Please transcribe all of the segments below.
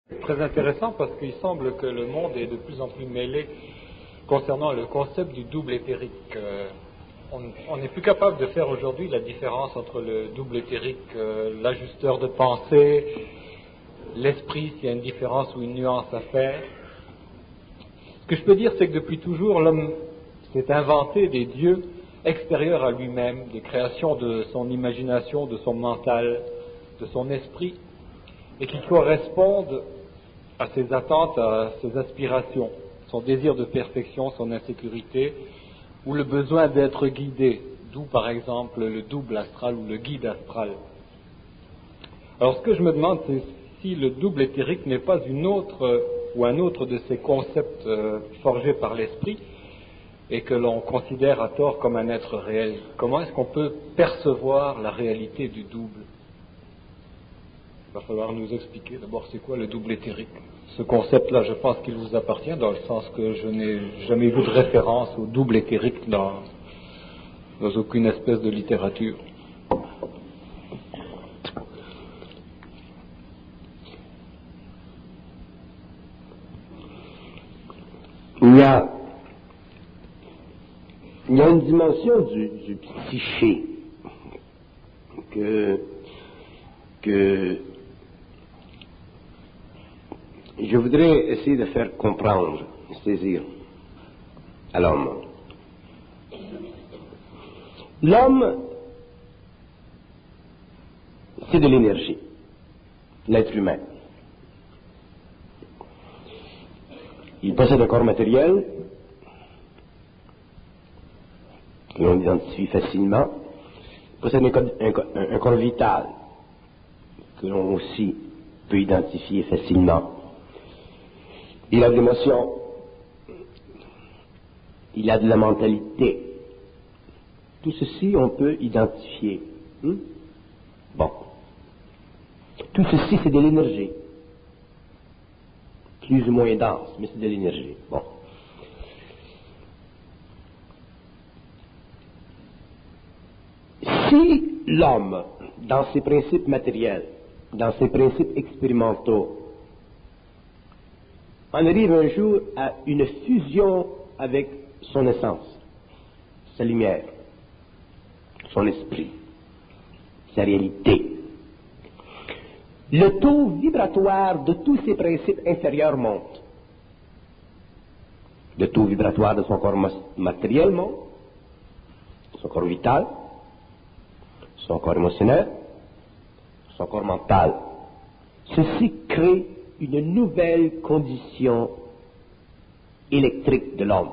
Très intéressant parce qu'il semble que le monde est de plus en plus mêlé concernant le concept du double éthérique. On n'est plus capable de faire aujourd'hui la différence entre le double éthérique, l'ajusteur de pensée, l'esprit, s'il y a une différence ou une nuance à faire. Ce que je peux dire, c'est que depuis toujours, l'homme s'est inventé des dieux extérieurs à lui-même, des créations de son imagination, de son mental, de son esprit, et qui correspondent à ses attentes, à ses aspirations, son désir de perfection, son insécurité, ou le besoin d'être guidé, d'où par exemple le double astral ou le guide astral. Alors ce que je me demande, c'est si le double éthérique n'est pas une autre ou un autre de ces concepts forgés par l'esprit et que l'on considère à tort comme un être réel. Comment est-ce qu'on peut percevoir la réalité du double ? Il va falloir nous expliquer d'abord c'est quoi le double éthérique. Ce concept-là, je pense qu'il vous appartient dans le sens que je n'ai jamais vu de référence au double éthérique dans aucune espèce de littérature. Il y a une dimension du psyché que je voudrais essayer de faire comprendre, saisir à l'homme. L'homme, c'est de l'énergie, l'être humain. Il possède un corps matériel que l'on identifie facilement. Il possède un corps vital que l'on aussi peut identifier facilement. Il a de l'émotion, il a de la mentalité. Tout ceci, on peut identifier. Bon. Tout ceci, c'est de l'énergie. Plus ou moins dense, mais c'est de l'énergie. Bon. Si l'homme, dans ses principes matériels, dans ses principes expérimentaux, on arrive un jour à une fusion avec son essence, sa lumière, son esprit, sa réalité. Le taux vibratoire de tous ces principes inférieurs monte. Le taux vibratoire de son corps matériel monte, son corps vital, son corps émotionnel, son corps mental. Ceci crée une nouvelle condition électrique de l'homme.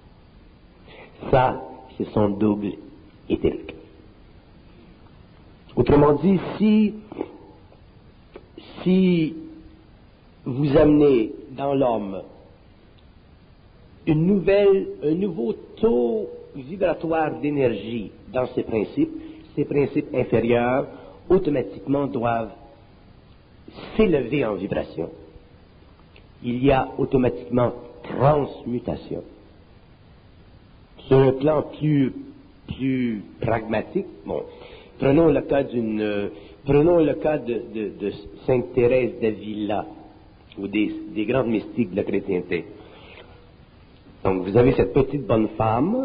Ça, c'est son double éthérique. Autrement dit, si vous amenez dans l'homme un nouveau taux vibratoire d'énergie dans ces principes inférieurs automatiquement doivent s'élever en vibration. Il y a automatiquement transmutation. Sur un plan plus pragmatique, bon, prenons le cas de Sainte Thérèse d'Avila ou des grandes mystiques de la chrétienté. Donc vous avez cette petite bonne femme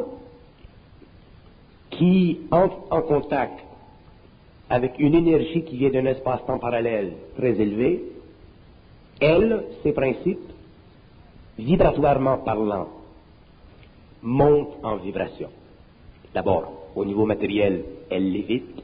qui entre en contact avec une énergie qui vient d'un espace-temps parallèle très élevé. Elle, ses principes, vibratoirement parlant, montent en vibration. D'abord, au niveau matériel, elle lévite.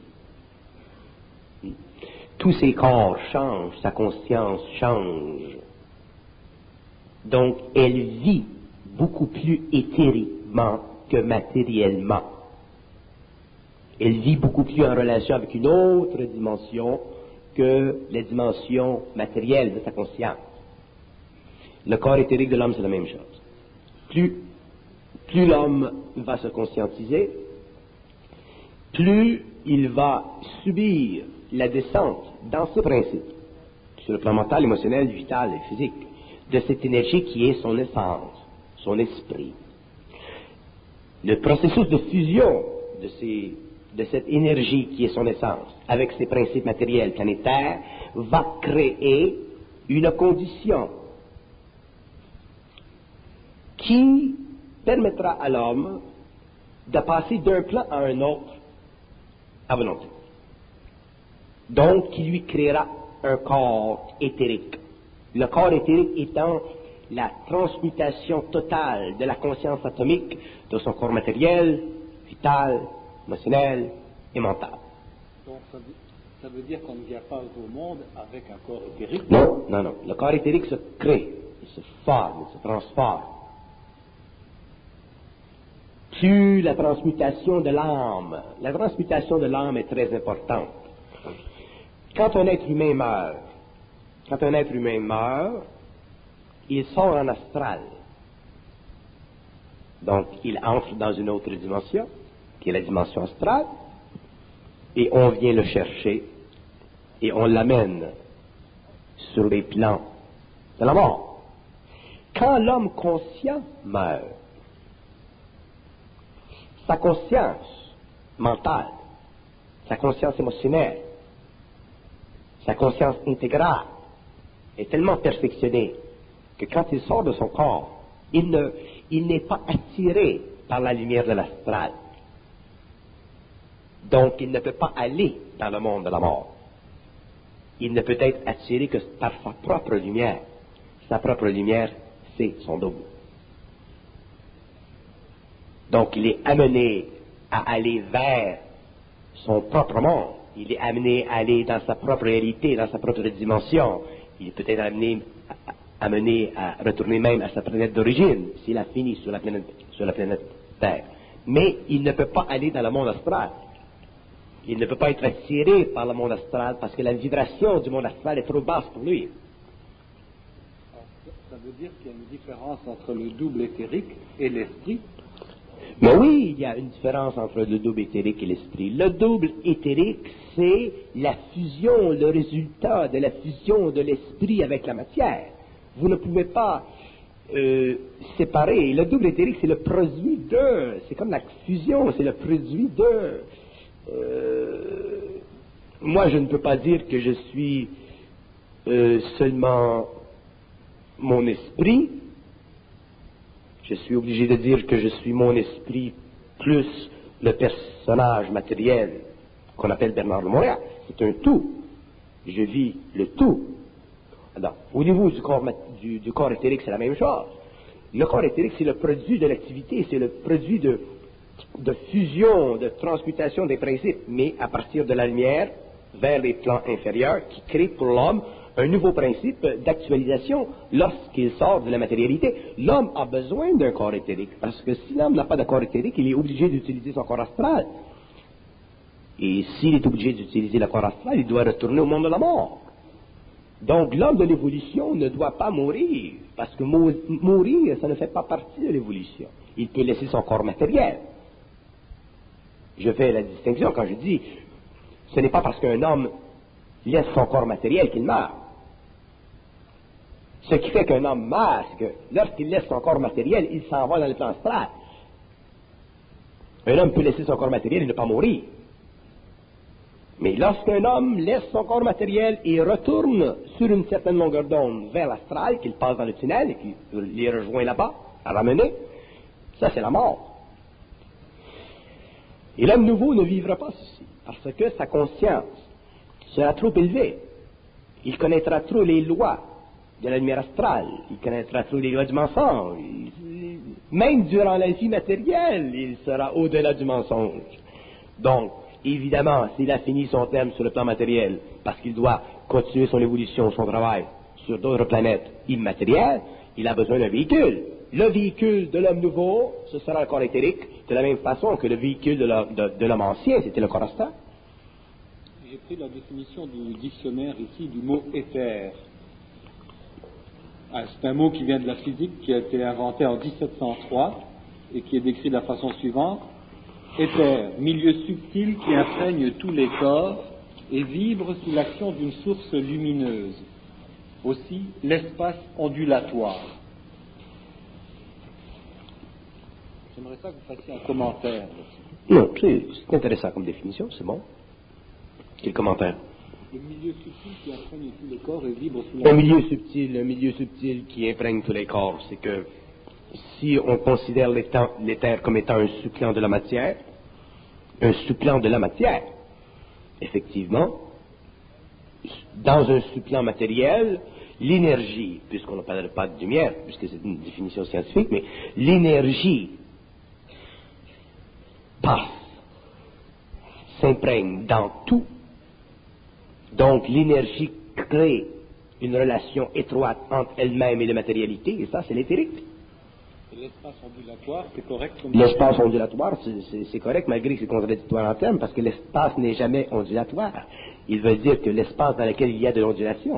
Tous ses corps changent, sa conscience change. Donc, elle vit beaucoup plus éthériquement que matériellement. Elle vit beaucoup plus en relation avec une autre dimension que la dimension matérielle de sa conscience. Le corps éthérique de l'homme, c'est la même chose. Plus l'homme va se conscientiser, plus il va subir la descente dans ses principes, sur le plan mental, émotionnel, vital et physique, de cette énergie qui est son essence, son esprit. Le processus de fusion de cette énergie qui est son essence avec ses principes matériels planétaires va créer une condition qui permettra à l'homme de passer d'un plan à un autre à volonté. Donc, qui lui créera un corps éthérique. Le corps éthérique étant la transmutation totale de la conscience atomique de son corps matériel, vital, émotionnel et mental. Donc ça veut dire qu'on ne vient pas au monde avec un corps éthérique? Non, non, non. Le corps éthérique se crée, il se forme, il se transforme. Plus la transmutation de l'âme. La transmutation de l'âme est très importante. Quand un être humain meurt, il sort en astral. Donc, il entre dans une autre dimension, qui est la dimension astrale, et on vient le chercher, et on l'amène sur les plans de la mort. Quand l'homme conscient meurt, sa conscience mentale, sa conscience émotionnelle, sa conscience intégrale est tellement perfectionnée que quand il sort de son corps, il n'est pas attiré par la lumière de l'astral. Donc, il ne peut pas aller dans le monde de la mort. Il ne peut être attiré que par sa propre lumière. Sa propre lumière, c'est son double. Donc, il est amené à aller vers son propre monde. Il est amené à aller dans sa propre réalité, dans sa propre dimension. Il est peut-être amené à retourner même à sa planète d'origine, s'il a fini sur la planète Terre. Mais il ne peut pas aller dans le monde astral. Il ne peut pas être attiré par le monde astral parce que la vibration du monde astral est trop basse pour lui. Ça veut dire qu'il y a une différence entre le double éthérique et l'esprit? Mais oui, il y a une différence entre le double éthérique et l'esprit. Le double éthérique, c'est la fusion, le résultat de la fusion de l'esprit avec la matière. Vous ne pouvez pas séparer. Le double éthérique, c'est le produit de. C'est comme la fusion, c'est le produit de. Moi, je ne peux pas dire que je suis seulement mon esprit. Je suis obligé de dire que je suis mon esprit plus le personnage matériel qu'on appelle Bernard de Montréal. C'est un tout. Je vis le tout. Alors, au niveau du corps éthérique, c'est la même chose. Le corps éthérique, c'est le produit de l'activité, c'est le produit de fusion, de transmutation des principes, mais à partir de la lumière vers les plans inférieurs qui crée pour l'homme un nouveau principe d'actualisation lorsqu'il sort de la matérialité. L'homme a besoin d'un corps éthérique, parce que si l'homme n'a pas de corps éthérique, il est obligé d'utiliser son corps astral. Et s'il est obligé d'utiliser le corps astral, il doit retourner au monde de la mort. Donc l'homme de l'évolution ne doit pas mourir, parce que mourir, ça ne fait pas partie de l'évolution. Il peut laisser son corps matériel. Je fais la distinction quand je dis, ce n'est pas parce qu'un homme laisse son corps matériel qu'il meurt. Ce qui fait qu'un homme meurt, c'est que lorsqu'il laisse son corps matériel, il s'en va dans le plan astral. Un homme peut laisser son corps matériel et ne pas mourir. Mais lorsqu'un homme laisse son corps matériel et retourne sur une certaine longueur d'onde vers l'astral, qu'il passe dans le tunnel et qu'il les rejoint là-bas, à ramener, ça c'est la mort. Et l'homme nouveau ne vivra pas ceci, parce que sa conscience sera trop élevée. Il connaîtra trop les lois de la lumière astrale, il connaîtra trop les lois du mensonge. Même durant la vie matérielle, il sera au-delà du mensonge. Donc, évidemment, s'il a fini son terme sur le plan matériel, parce qu'il doit continuer son évolution, son travail sur d'autres planètes immatérielles, il a besoin d'un véhicule. Le véhicule de l'homme nouveau, ce sera le corps éthérique, de la même façon que le véhicule de l'homme ancien, c'était le corps astral. J'ai pris la définition du dictionnaire ici du mot éther. C'est un mot qui vient de la physique, qui a été inventé en 1703 et qui est décrit de la façon suivante. Éther, milieu subtil qui imprègne tous les corps et vibre sous l'action d'une source lumineuse. Aussi, l'espace ondulatoire. J'aimerais ça que vous fassiez un commentaire. Non, c'est intéressant comme définition, c'est bon. Quel commentaire? Le milieu subtil qui imprègne tous les corps et vibre sous la... Un milieu subtil qui imprègne tous les corps, c'est que si on considère l'éther comme étant un suppléant de la matière, effectivement, dans un suppléant matériel, l'énergie, puisqu'on ne parle pas de lumière, puisque c'est une définition scientifique, mais l'énergie passe, s'imprègne dans tout. Donc l'énergie crée une relation étroite entre elle-même et la matérialité, et ça c'est l'éthérique. L'espace ondulatoire, c'est correct comme... L'espace ondulatoire, c'est correct, malgré que c'est contradictoire en termes, parce que l'espace n'est jamais ondulatoire. Il veut dire que l'espace dans lequel il y a de l'ondulation.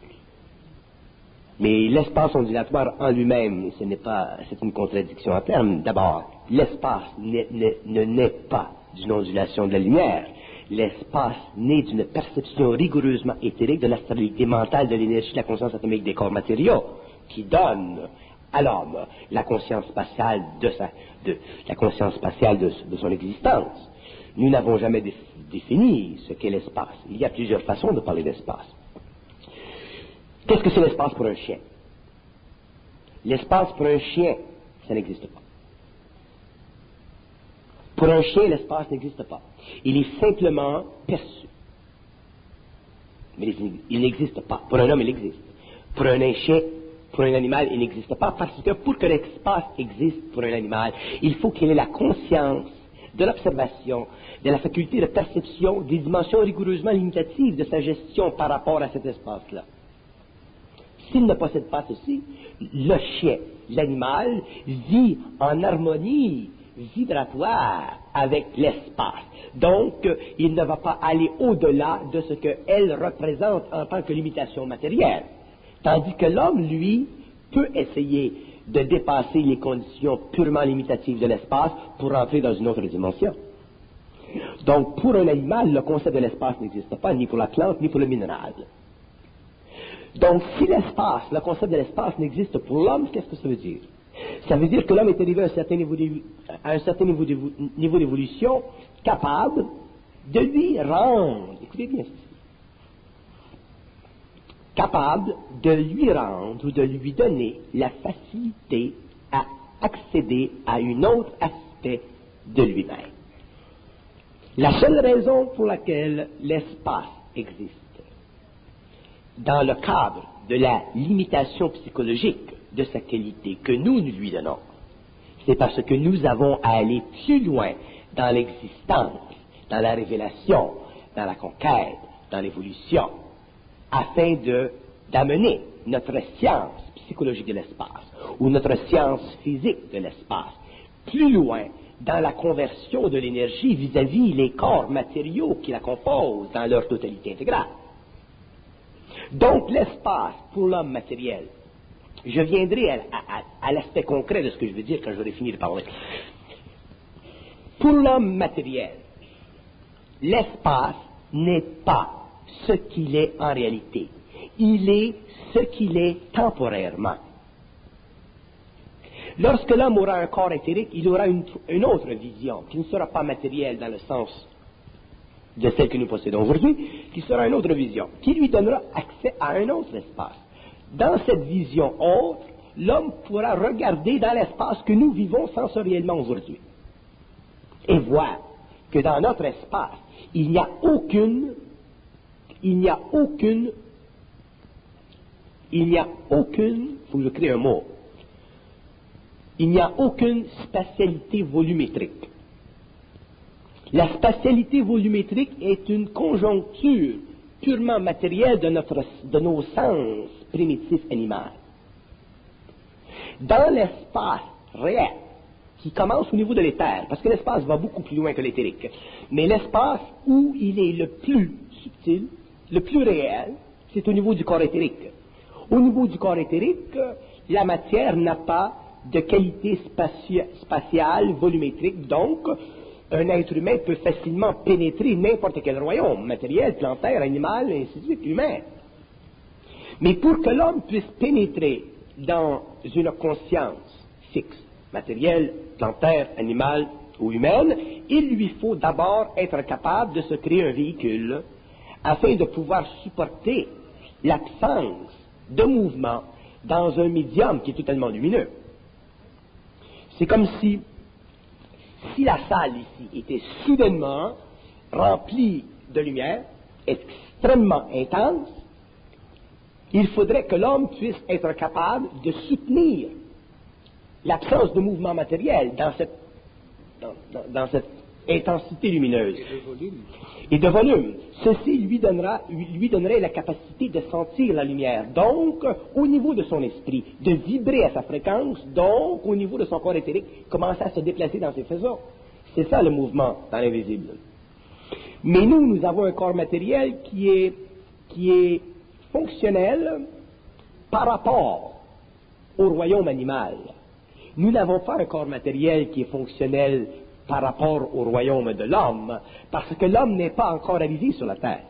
Mais l'espace ondulatoire en lui-même, c'est une contradiction en termes. D'abord, l'espace ne naît pas d'une ondulation de la lumière. L'espace naît d'une perception rigoureusement éthérique de l'astralité mentale de l'énergie de la conscience atomique des corps matériaux, qui donne à l'homme la conscience spatiale de son existence. Nous n'avons jamais défini ce qu'est l'espace. Il y a plusieurs façons de parler d'espace. Qu'est-ce que c'est l'espace pour un chien? L'espace pour un chien, ça n'existe pas. Pour un chien, l'espace n'existe pas. Il est simplement perçu. Mais il n'existe pas. Pour un homme, il existe. Pour un chien, pour un animal, il n'existe pas, parce que pour que l'espace existe pour un animal, il faut qu'il ait la conscience de l'observation, de la faculté de perception, des dimensions rigoureusement limitatives de sa gestion par rapport à cet espace-là. S'il ne possède pas ceci, le chien, l'animal, vit en harmonie vibratoire avec l'espace. Donc, il ne va pas aller au-delà de ce qu'elle représente en tant que limitation matérielle. Tandis que l'homme, lui, peut essayer de dépasser les conditions purement limitatives de l'espace pour entrer dans une autre dimension. Donc, pour un animal, le concept de l'espace n'existe pas, ni pour la plante, ni pour le minéral. Donc, si l'espace, le concept de l'espace n'existe pour l'homme, qu'est-ce que ça veut dire? Ça veut dire que l'homme est arrivé à un certain niveau d'évolution capable de lui rendre, écoutez bien ceci, capable de lui rendre ou de lui donner la facilité à accéder à un autre aspect de lui-même. La seule raison pour laquelle l'espace existe, dans le cadre de la limitation psychologique de sa qualité que nous lui donnons, c'est parce que nous avons à aller plus loin dans l'existence, dans la révélation, dans la conquête, dans l'évolution, afin d'amener notre science psychologique de l'espace ou notre science physique de l'espace plus loin dans la conversion de l'énergie vis-à-vis les corps matériaux qui la composent dans leur totalité intégrale. Donc l'espace pour l'homme matériel, je viendrai à l'aspect concret de ce que je veux dire quand j'aurai fini de parler. Pour l'homme matériel, l'espace n'est pas ce qu'il est en réalité. Il est ce qu'il est temporairement. Lorsque l'homme aura un corps éthérique, il aura une autre vision, qui ne sera pas matérielle dans le sens de celle que nous possédons aujourd'hui, qui sera une autre vision, qui lui donnera accès à un autre espace. Dans cette vision autre, l'homme pourra regarder dans l'espace que nous vivons sensoriellement aujourd'hui et voir que dans notre espace, il n'y a aucune, faut que je crée un mot, il n'y a aucune spatialité volumétrique. La spatialité volumétrique est une conjoncture purement matérielle de nos sens primitifs animaux. Dans l'espace réel, qui commence au niveau de l'éther, parce que l'espace va beaucoup plus loin que l'éthérique, mais l'espace où il est le plus subtil, le plus réel, c'est au niveau du corps éthérique. Au niveau du corps éthérique, la matière n'a pas de qualité spatiale, volumétrique, donc un être humain peut facilement pénétrer n'importe quel royaume, matériel, plantaire, animal, et ainsi de suite, humain. Mais pour que l'homme puisse pénétrer dans une conscience fixe, matérielle, plantaire, animale ou humaine, il lui faut d'abord être capable de se créer un véhicule afin de pouvoir supporter l'absence de mouvement dans un médium qui est totalement lumineux. C'est comme si la salle ici était soudainement remplie de lumière, extrêmement intense, il faudrait que l'homme puisse être capable de soutenir l'absence de mouvement matériel dans cette intensité lumineuse et de volume. Ceci lui donnerait la capacité de sentir la lumière, donc au niveau de son esprit, de vibrer à sa fréquence, donc au niveau de son corps éthérique, commencer à se déplacer dans ses faisceaux. C'est ça le mouvement dans l'invisible. Mais nous avons un corps matériel qui est fonctionnel par rapport au royaume animal. Nous n'avons pas un corps matériel qui est fonctionnel par rapport au royaume de l'homme, parce que l'homme n'est pas encore arrivé sur la terre.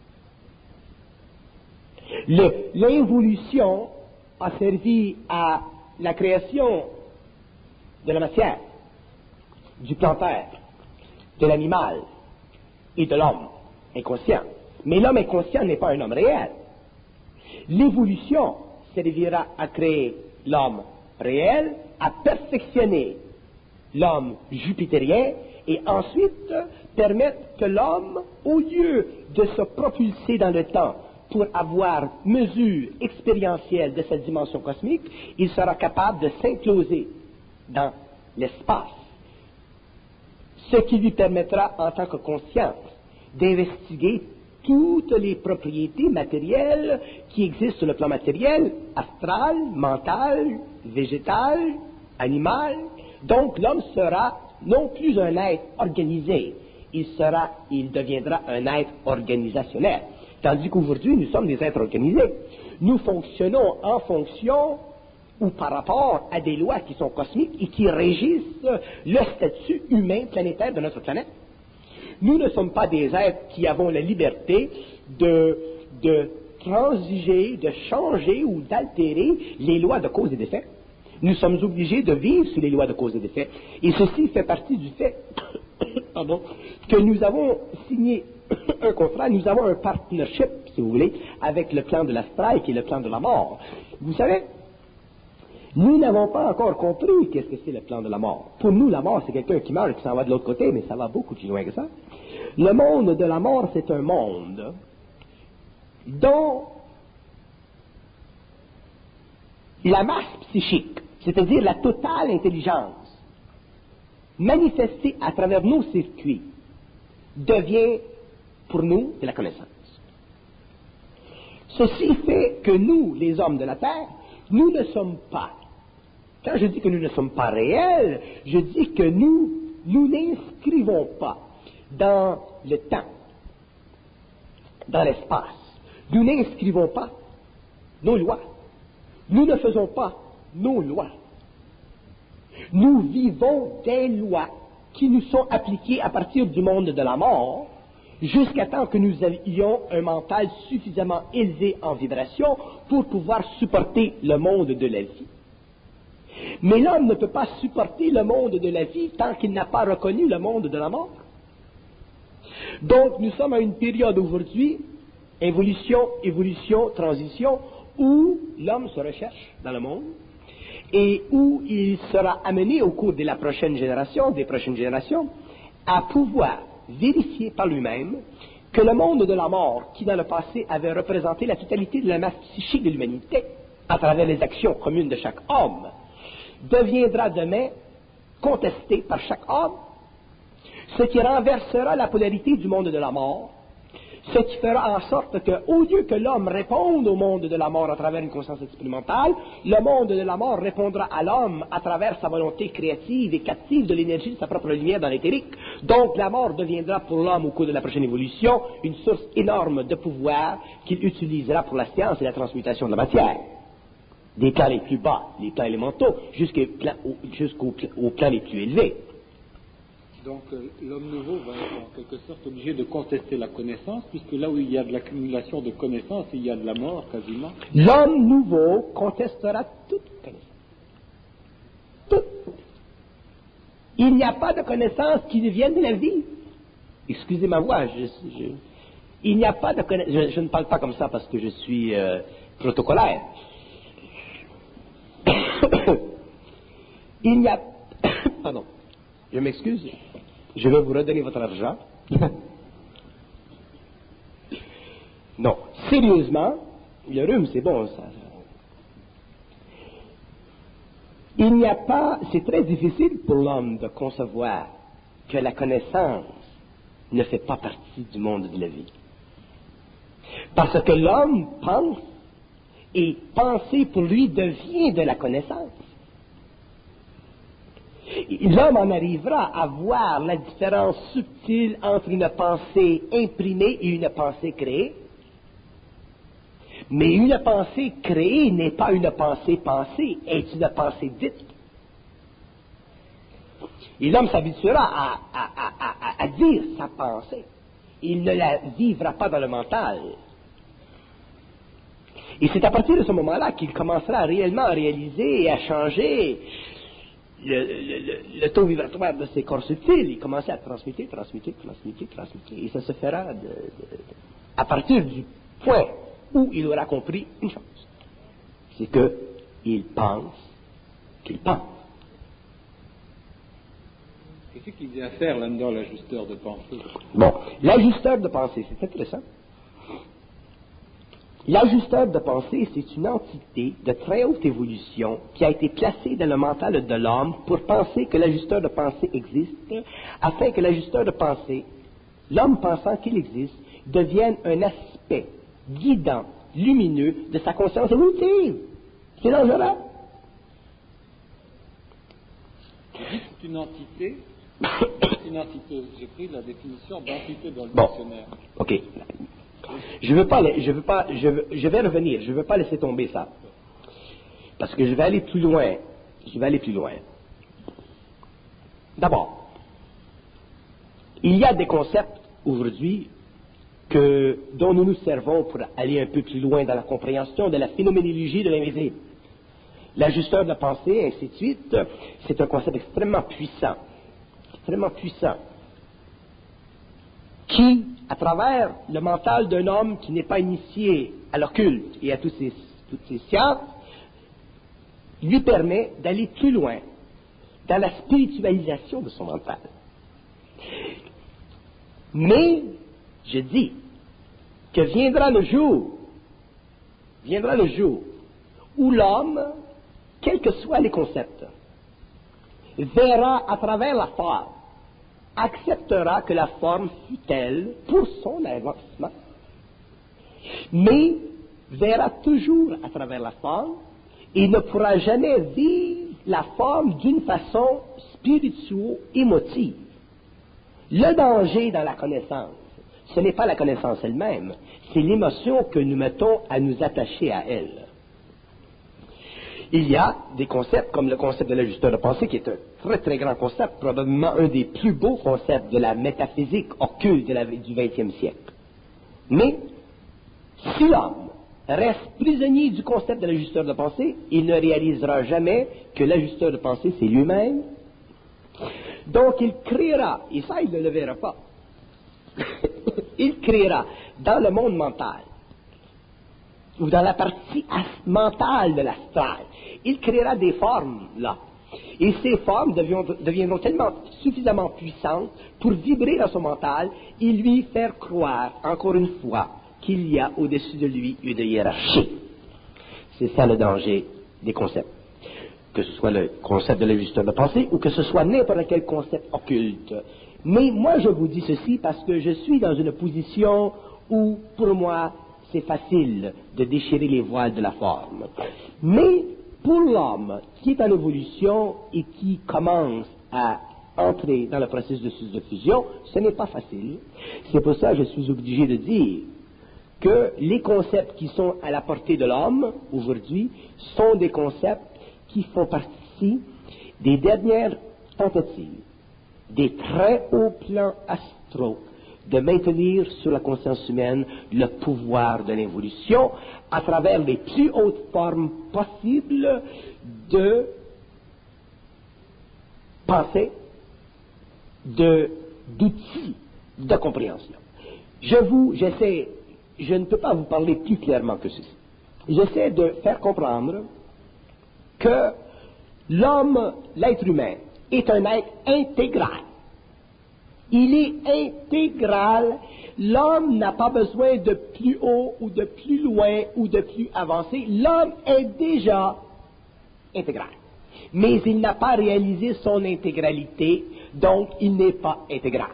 L'évolution a servi à la création de la matière, du plan terre, de l'animal et de l'homme inconscient. Mais l'homme inconscient n'est pas un homme réel. L'évolution servira à créer l'homme réel, à perfectionner l'homme jupitérien et ensuite permettre que l'homme, au lieu de se propulser dans le temps pour avoir mesure expérientielle de cette dimension cosmique, il sera capable de s'incloser dans l'espace, ce qui lui permettra en tant que conscience d'investiguer toutes les propriétés matérielles qui existent sur le plan matériel, astral, mental, végétal, animal. Donc l'homme sera non plus un être organisé, il deviendra un être organisationnel. Tandis qu'aujourd'hui, nous sommes des êtres organisés. Nous fonctionnons en fonction ou par rapport à des lois qui sont cosmiques et qui régissent le statut humain planétaire de notre planète. Nous ne sommes pas des êtres qui avons la liberté de transiger, de changer ou d'altérer les lois de cause et d'effet. Nous sommes obligés de vivre sous les lois de cause et d'effet. Et ceci fait partie du fait que nous avons signé un contrat, nous avons un partnership, si vous voulez, avec le plan de l'astral qui est le plan de la mort. Vous savez, nous n'avons pas encore compris qu'est-ce que c'est le plan de la mort. Pour nous, la mort, c'est quelqu'un qui meurt et qui s'en va de l'autre côté, mais ça va beaucoup plus loin que ça. Le monde de la mort, c'est un monde dont la masse psychique, c'est-à-dire la totale intelligence, manifestée à travers nos circuits, devient pour nous de la connaissance. Ceci fait que nous, les hommes de la Terre, nous ne sommes pas. Quand je dis que nous ne sommes pas réels, je dis que nous n'inscrivons pas dans le temps, dans l'espace. Nous n'inscrivons pas nos lois. Nous ne faisons pas nos lois. Nous vivons des lois qui nous sont appliquées à partir du monde de la mort, jusqu'à temps que nous ayons un mental suffisamment élevé en vibration pour pouvoir supporter le monde de la vie. Mais l'homme ne peut pas supporter le monde de la vie tant qu'il n'a pas reconnu le monde de la mort. Donc nous sommes à une période aujourd'hui, évolution, transition, où l'homme se recherche dans le monde et où il sera amené au cours de la prochaine génération, des prochaines générations, à pouvoir vérifier par lui-même que le monde de la mort, qui dans le passé avait représenté la totalité de la masse psychique de l'humanité, à travers les actions communes de chaque homme, deviendra demain contesté par chaque homme, ce qui renversera la polarité du monde de la mort, ce qui fera en sorte qu'au lieu que l'homme réponde au monde de la mort à travers une conscience expérimentale, le monde de la mort répondra à l'homme à travers sa volonté créative et captive de l'énergie de sa propre lumière dans l'éthérique. Donc la mort deviendra pour l'homme au cours de la prochaine évolution une source énorme de pouvoir qu'il utilisera pour la science et la transmutation de la matière. Des plans les plus bas, les plans élémentaux, jusqu'aux plans les plus élevés. Donc l'homme nouveau va être en quelque sorte obligé de contester la connaissance, puisque là où il y a de l'accumulation de connaissances, il y a de la mort quasiment. L'homme nouveau contestera toute connaissance. Toute. Il n'y a pas de connaissance qui vienne de la vie. Excusez ma voix, il n'y a pas de connaissance. Je ne parle pas comme ça parce que je suis protocolaire. Il n'y a... Pardon. Je m'excuse. Je vais vous redonner votre argent. Non. Sérieusement, le rhume, c'est bon, ça. Il n'y a pas... C'est très difficile pour l'homme de concevoir que la connaissance ne fait pas partie du monde de la vie. Parce que l'homme pense, et penser pour lui devient de la connaissance. L'homme en arrivera à voir la différence subtile entre une pensée imprimée et une pensée créée. Mais une pensée créée n'est pas une pensée pensée, est une pensée dite. Et l'homme s'habituera à dire sa pensée. Il ne la vivra pas dans le mental. Et c'est à partir de ce moment-là qu'il commencera réellement à réaliser et à changer le taux vibratoire de ses corps subtils. Il commencera à transmuter. Et ça se fera à partir du point où il aura compris une chose. C'est qu'il pense qu'il pense. Qu'est-ce qu'il vient faire là-dedans, l'ajusteur de pensée? Bon, l'ajusteur de pensée, c'est intéressant. L'ajusteur de pensée, c'est une entité de très haute évolution qui a été placée dans le mental de l'homme pour penser que l'ajusteur de pensée existe, afin que l'ajusteur de pensée, l'homme pensant qu'il existe, devienne un aspect guidant, lumineux de sa conscience évolutive. C'est dangereux. C'est une entité. C'est une entité. J'ai pris la définition d'entité dans le dictionnaire. Ok. Je vais revenir. Je ne veux pas laisser tomber ça. Parce que je vais aller plus loin. D'abord, il y a des concepts aujourd'hui dont nous nous servons pour aller un peu plus loin dans la compréhension de la phénoménologie de l'invisible. L'ajusteur de pensée, ainsi de suite, c'est un concept extrêmement puissant, qui, à travers le mental d'un homme qui n'est pas initié à l'occulte et à toutes ces sciences, lui permet d'aller plus loin dans la spiritualisation de son mental. Mais, je dis que viendra le jour où l'homme, quels que soient les concepts, verra à travers la forme, acceptera que la forme fut telle pour son avancement, mais verra toujours à travers la forme et ne pourra jamais vivre la forme d'une façon spirituo-émotive. Le danger dans la connaissance, ce n'est pas la connaissance elle-même, c'est l'émotion que nous mettons à nous attacher à elle. Il y a des concepts comme le concept de l'ajusteur de pensée, qui est un très très grand concept, probablement un des plus beaux concepts de la métaphysique occulte du XXe siècle. Mais, si l'homme reste prisonnier du concept de l'ajusteur de pensée, il ne réalisera jamais que l'ajusteur de pensée, c'est lui-même. Donc, il créera, et ça, il ne le verra pas, il créera dans le monde mental, ou dans la partie mentale de l'astral, il créera des formes là. Et ces formes deviendront tellement suffisamment puissantes pour vibrer dans son mental et lui faire croire, encore une fois, qu'il y a au-dessus de lui une hiérarchie. C'est ça le danger des concepts. Que ce soit le concept de l'ajusteur de pensée ou que ce soit n'importe quel concept occulte. Mais moi, je vous dis ceci parce que je suis dans une position où, pour moi, c'est facile de déchirer les voiles de la forme. Mais pour l'homme qui est en évolution et qui commence à entrer dans le processus de fusion, ce n'est pas facile. C'est pour ça que je suis obligé de dire que les concepts qui sont à la portée de l'homme aujourd'hui sont des concepts qui font partie des dernières tentatives des très hauts plans astraux de maintenir sur la conscience humaine le pouvoir de l'évolution à travers les plus hautes formes possibles de pensée, d'outils de compréhension. je ne peux pas vous parler plus clairement que ceci. J'essaie de faire comprendre que l'homme, l'être humain, est un être intégral. Il est intégral. L'homme n'a pas besoin de plus haut ou de plus loin ou de plus avancé. L'homme est déjà intégral. Mais il n'a pas réalisé son intégralité, donc il n'est pas intégral.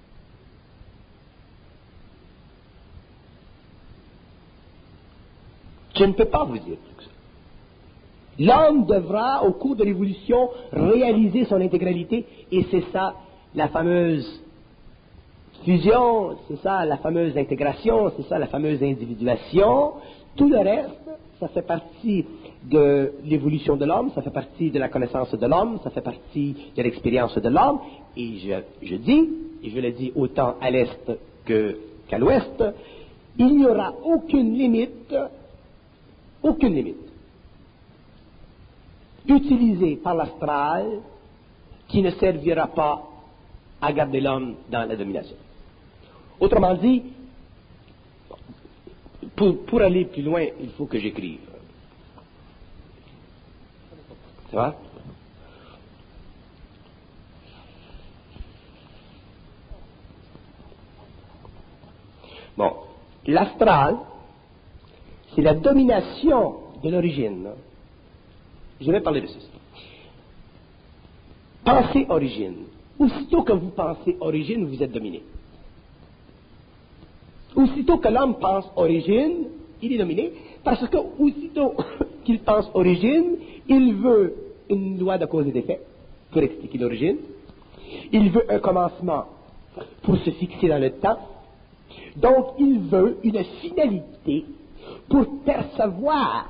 Je ne peux pas vous dire tout ça. L'homme devra, au cours de l'évolution, réaliser son intégralité, et c'est ça la fameuse fusion, c'est ça la fameuse intégration, c'est ça la fameuse individuation. Tout le reste, ça fait partie de l'évolution de l'homme, ça fait partie de la connaissance de l'homme, ça fait partie de l'expérience de l'homme, et je dis, et je le dis autant à l'est qu'à l'ouest, il n'y aura aucune limite utilisée par l'astral qui ne servira pas à garder l'homme dans la domination. Autrement dit, pour aller plus loin, il faut que j'écrive. Ça va? Bon, l'astral, c'est la domination de l'origine. Je vais parler de ceci. Pensez origine. Aussitôt que vous pensez origine, vous êtes dominé. Aussitôt que l'homme pense origine, il est dominé, parce que aussitôt qu'il pense origine, il veut une loi de cause et d'effet pour expliquer l'origine. Il veut un commencement pour se fixer dans le temps. Donc, il veut une finalité pour percevoir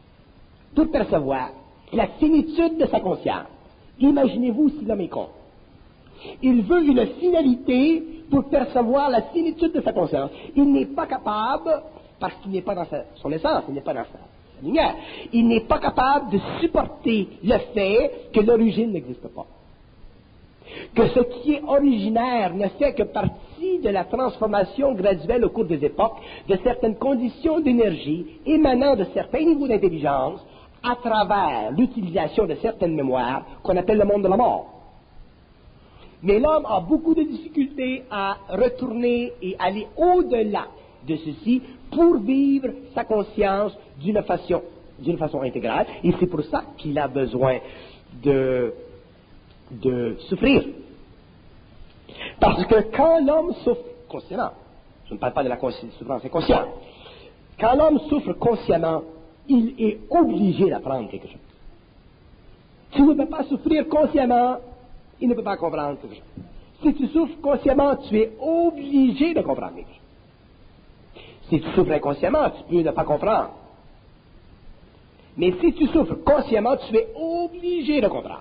la finitude de sa conscience. Imaginez-vous si l'homme est con. Il veut une finalité pour percevoir la finitude de sa conscience. Il n'est pas capable, parce qu'il n'est pas dans son essence, il n'est pas dans sa lumière, il n'est pas capable de supporter le fait que l'origine n'existe pas. Que ce qui est originaire ne fait que partie de la transformation graduelle au cours des époques de certaines conditions d'énergie émanant de certains niveaux d'intelligence à travers l'utilisation de certaines mémoires qu'on appelle le monde de la mort. Mais l'homme a beaucoup de difficultés à retourner et aller au-delà de ceci pour vivre sa conscience d'une façon intégrale. Et c'est pour ça qu'il a besoin de souffrir. Parce que quand l'homme souffre consciemment, je ne parle pas de la souffrance inconsciente, quand l'homme souffre consciemment, il est obligé d'apprendre quelque chose. Tu ne peux pas souffrir consciemment, il ne peut pas comprendre quelque chose. Si tu souffres consciemment, tu es obligé de comprendre quelque chose. Si tu souffres inconsciemment, tu peux ne pas comprendre. Mais si tu souffres consciemment, tu es obligé de comprendre.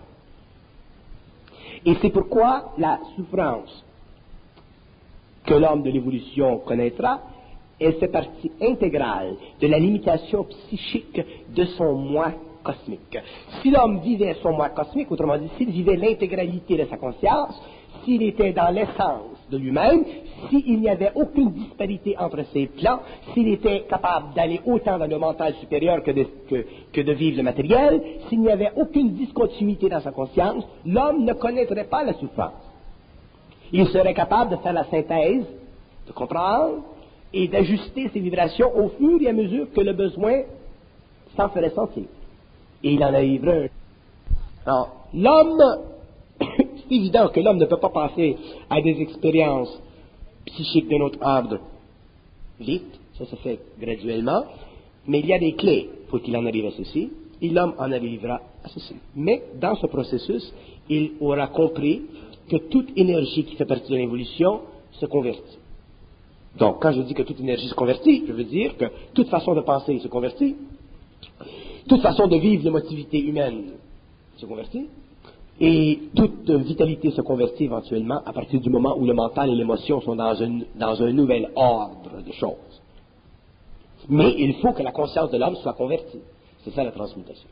Et c'est pourquoi la souffrance que l'homme de l'évolution connaîtra, elle fait partie intégrale de la limitation psychique de son moi cosmique. Si l'homme vivait son moi cosmique, autrement dit, s'il vivait l'intégralité de sa conscience, s'il était dans l'essence de lui-même, s'il n'y avait aucune disparité entre ses plans, s'il était capable d'aller autant dans le mental supérieur que de vivre le matériel, s'il n'y avait aucune discontinuité dans sa conscience, l'homme ne connaîtrait pas la souffrance. Il serait capable de faire la synthèse, de comprendre et d'ajuster ses vibrations au fur et à mesure que le besoin s'en ferait sentir. Et il en arriverait un. Alors, l'homme, c'est évident que l'homme ne peut pas passer à des expériences psychiques de notre ordre vite, ça se fait graduellement, mais il y a des clés pour qu'il en arrive à ceci, et l'homme en arrivera à ceci. Mais dans ce processus, il aura compris que toute énergie qui fait partie de l'évolution se convertit. Donc, quand je dis que toute énergie se convertit, je veux dire que toute façon de penser se convertit, toute façon de vivre l'émotivité humaine se convertit, et toute vitalité se convertit éventuellement à partir du moment où le mental et l'émotion sont dans un nouvel ordre de choses. Mais il faut que la conscience de l'homme soit convertie. C'est ça la transmutation.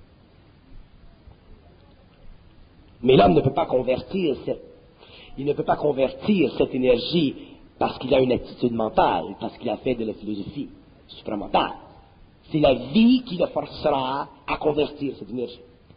Mais l'homme ne peut pas convertir cette énergie parce qu'il a une attitude mentale, parce qu'il a fait de la philosophie supramentale. C'est la vie qui le forcera à convertir cette énergie.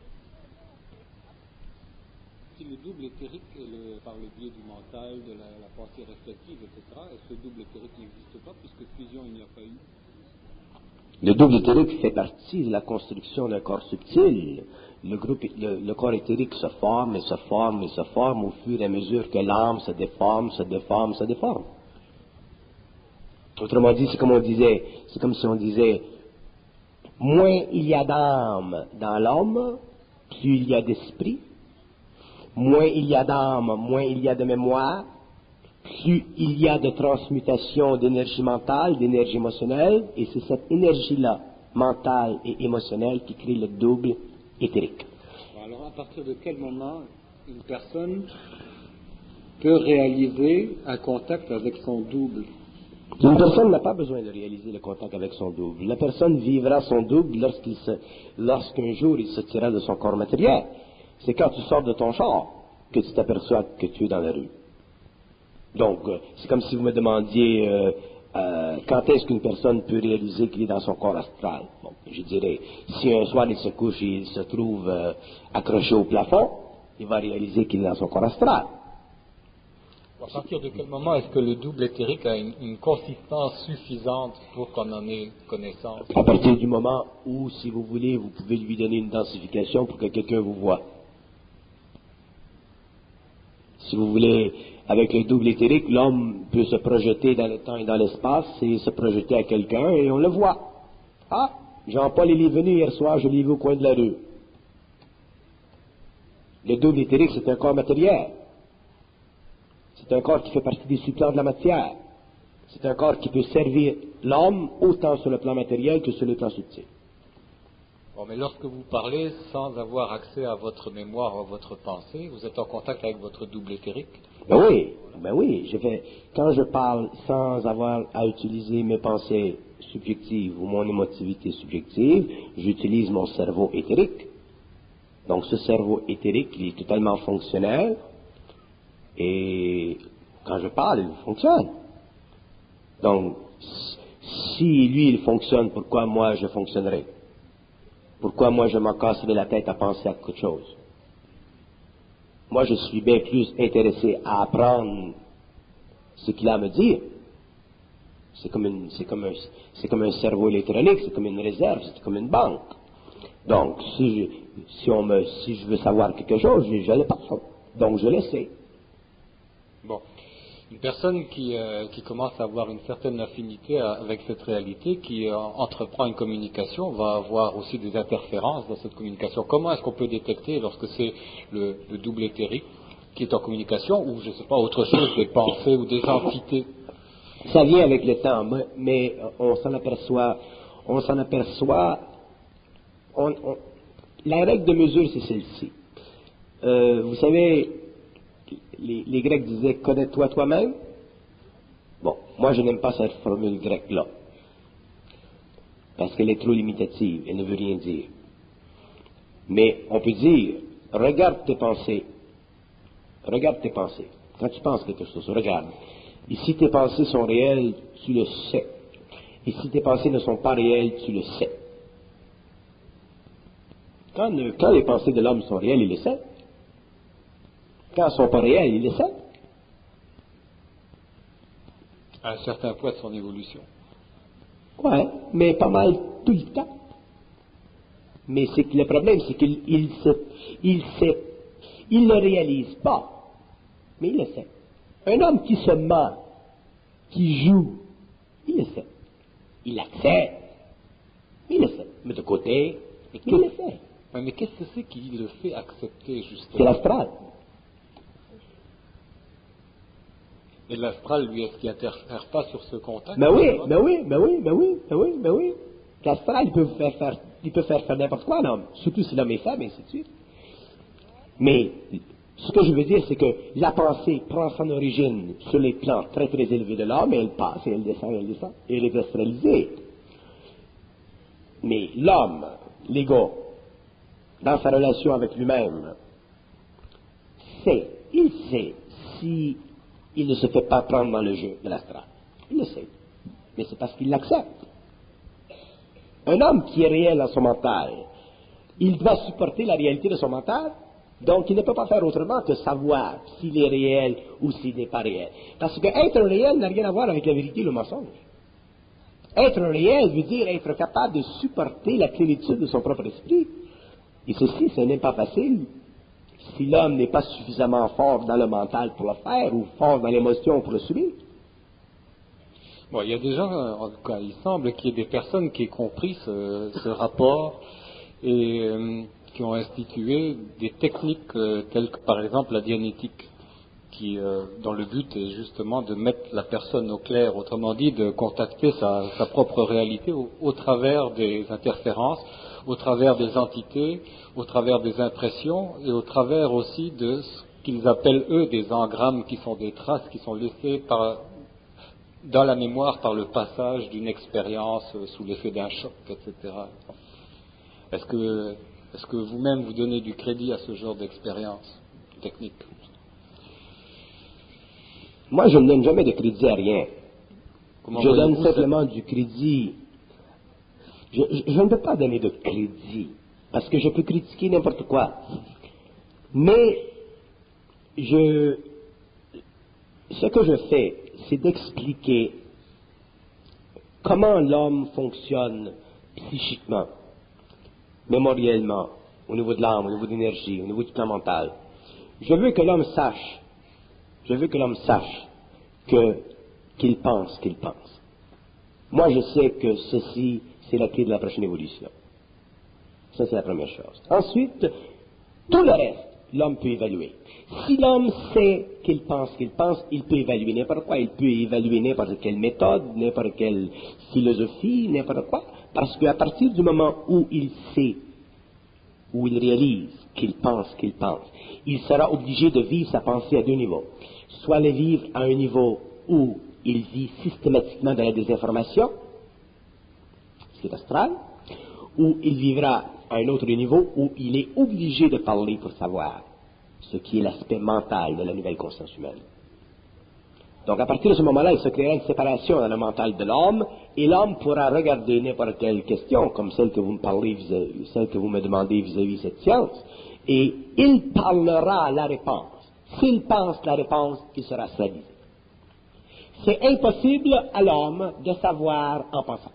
Si le double éthérique est par le biais du mental, de la pensée réflexive, etc., est-ce que le double éthérique n'existe pas, puisque fusion il n'y a pas eu? Le double éthérique fait partie de la construction d'un corps subtil. Le corps éthérique se forme et se forme et se forme au fur et à mesure que l'âme se déforme, se déforme, se déforme. Autrement dit, c'est comme si on disait, moins il y a d'âme dans l'homme, plus il y a d'esprit. Moins il y a d'âme, moins il y a de mémoire, plus il y a de transmutation d'énergie mentale, d'énergie émotionnelle, et c'est cette énergie-là, mentale et émotionnelle, qui crée le double éthérique. Alors, à partir de quel moment une personne peut réaliser un contact avec son double? Une personne n'a pas besoin de réaliser le contact avec son double. La personne vivra son double lorsqu'un jour il sortira de son corps matériel. C'est quand tu sors de ton char que tu t'aperçois que tu es dans la rue. Donc, c'est comme si vous me demandiez quand est-ce qu'une personne peut réaliser qu'il est dans son corps astral. Bon, je dirais, si un soir il se couche et il se trouve accroché au plafond, il va réaliser qu'il est dans son corps astral. À partir de quel moment est-ce que le double éthérique a une consistance suffisante pour qu'on en ait connaissance? À partir du moment où, si vous voulez, vous pouvez lui donner une densification pour que quelqu'un vous voie. Si vous voulez, avec le double éthérique, l'homme peut se projeter dans le temps et dans l'espace et se projeter à quelqu'un et on le voit. Ah, Jean-Paul, il est venu hier soir, je l'ai vu au coin de la rue. Le double éthérique, c'est un corps matériel. C'est un corps qui fait partie des sous-plans de la matière. C'est un corps qui peut servir l'homme autant sur le plan matériel que sur le plan subtil. Bon, mais lorsque vous parlez sans avoir accès à votre mémoire ou à votre pensée, vous êtes en contact avec votre double éthérique? Ben oui, quand je parle sans avoir à utiliser mes pensées subjectives ou mon émotivité subjective, j'utilise mon cerveau éthérique. Donc ce cerveau éthérique, il est totalement fonctionnel. Et quand je parle, il fonctionne. Donc, si lui, il fonctionne, pourquoi moi, je fonctionnerai? Pourquoi moi, je m'en casserai la tête à penser à quelque chose? Moi, je suis bien plus intéressé à apprendre ce qu'il a à me dire. C'est comme un cerveau électronique, c'est comme une réserve, c'est comme une banque. Donc, si je veux savoir quelque chose, je le parle. Donc, je le sais. Bon, une personne qui commence à avoir une certaine affinité avec cette réalité, qui entreprend une communication, va avoir aussi des interférences dans cette communication. Comment est-ce qu'on peut détecter lorsque c'est le double éthérique qui est en communication, ou je ne sais pas, autre chose, des pensées ou des entités? Ça vient avec le temps, mais on s'en aperçoit. La règle de mesure, c'est celle-ci. Vous savez, les Grecs disaient « connais-toi toi-même ». Bon, moi je n'aime pas cette formule grecque-là, parce qu'elle est trop limitative, elle ne veut rien dire. Mais on peut dire « regarde tes pensées ». Regarde tes pensées. Quand tu penses quelque chose, regarde. Et si tes pensées sont réelles, tu le sais. Et si tes pensées ne sont pas réelles, tu le sais. Quand les pensées de l'homme sont réelles, il le sait. Quand elles ne sont pas réelles, il le sait. À un certain point de son évolution. Ouais, mais pas mal tout le temps. Mais c'est que le problème, c'est qu'il ne réalise pas. Mais il le sait. Un homme qui se ment, qui joue, il le sait. Il accepte. Il le sait. Mais de côté, il le sait. Mais qu'est-ce que c'est qui le fait accepter, justement? C'est l'astral. Et l'astral, lui, est-ce qu'il n'interfère pas sur ce contact? Mais oui. L'astral, il peut faire n'importe quoi à l'homme. Surtout si l'homme est faible, et ainsi de suite. Mais, ce que je veux dire, c'est que la pensée prend son origine sur les plans très très élevés de l'homme, et elle passe, et elle descend, et elle est astralisée. Mais l'homme, l'ego, dans sa relation avec lui-même, il sait si il ne se fait pas prendre dans le jeu de l'astral. Il le sait. Mais c'est parce qu'il l'accepte. Un homme qui est réel dans son mental, il doit supporter la réalité de son mental, donc il ne peut pas faire autrement que savoir s'il est réel ou s'il n'est pas réel. Parce que être réel n'a rien à voir avec la vérité ou le mensonge. Être réel veut dire être capable de supporter la plénitude de son propre esprit. Et ceci, ce n'est pas facile si l'homme n'est pas suffisamment fort dans le mental pour le faire ou fort dans l'émotion pour le subir. Bon, il y a des gens, en tout cas, il semble qu'il y ait des personnes qui aient compris ce rapport et qui ont institué des techniques telles que, par exemple, la dianétique, qui, dont le but est justement de mettre la personne au clair, autrement dit, de contacter sa propre réalité au travers des interférences, au travers des entités, au travers des impressions et au travers aussi de ce qu'ils appellent, eux, des engrammes qui sont des traces qui sont laissées dans la mémoire par le passage d'une expérience sous l'effet d'un choc, etc. Est-ce que vous-même vous donnez du crédit à ce genre d'expérience technique? Moi, je ne donne jamais de crédit à rien. Comment je donne voyez-vous simplement du crédit. Je ne peux pas donner de crédit, parce que je peux critiquer n'importe quoi. Mais ce que je fais, c'est d'expliquer comment l'homme fonctionne psychiquement, mémoriellement, au niveau de l'âme, au niveau de l'énergie, au niveau du plan mental. Je veux que l'homme sache qu'il pense qu'il pense. Moi, je sais que ceci, c'est la clé de la prochaine évolution. Ça, c'est la première chose. Ensuite, tout le reste, l'homme peut évaluer. Si l'homme sait qu'il pense, il peut évaluer n'importe quoi. Il peut évaluer n'importe quelle méthode, n'importe quelle philosophie, n'importe quoi. Parce qu'à partir du moment où il sait, où il réalise qu'il pense, il sera obligé de vivre sa pensée à deux niveaux. Soit le vivre à un niveau où il vit systématiquement dans la désinformation, ce qui est astral, ou il vivra à un autre niveau où il est obligé de parler pour savoir, ce qui est l'aspect mental de la nouvelle conscience humaine. Donc à partir de ce moment-là, il se créera une séparation dans le mental de l'homme, et l'homme pourra regarder n'importe quelle question, comme celle que vous me parlez, celle que vous me demandez vis-à-vis de cette science, et il parlera la réponse. S'il pense la réponse, il sera astralisé. C'est impossible à l'homme de savoir en pensant.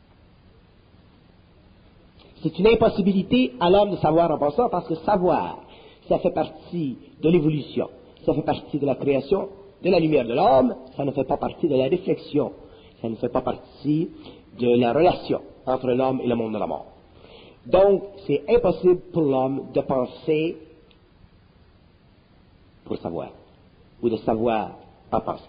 C'est une impossibilité à l'homme de savoir en pensant, parce que savoir, ça fait partie de l'évolution, ça fait partie de la création de la lumière de l'homme, ça ne fait pas partie de la réflexion, ça ne fait pas partie de la relation entre l'homme et le monde de la mort. Donc, c'est impossible pour l'homme de penser pour savoir, ou de savoir en penser.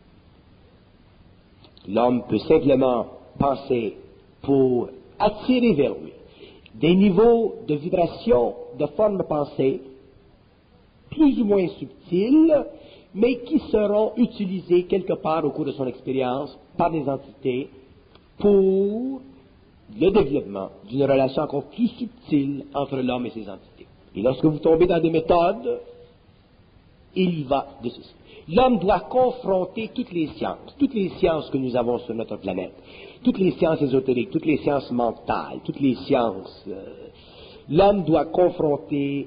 L'homme peut simplement penser pour attirer vers lui des niveaux de vibration, de forme de pensée, plus ou moins subtils, mais qui seront utilisés quelque part au cours de son expérience par des entités pour le développement d'une relation encore plus subtile entre l'homme et ses entités. Et lorsque vous tombez dans des méthodes, il y va de ceci. L'homme doit confronter toutes les sciences que nous avons sur notre planète, toutes les sciences ésotériques, toutes les sciences mentales, toutes les sciences. L'homme doit confronter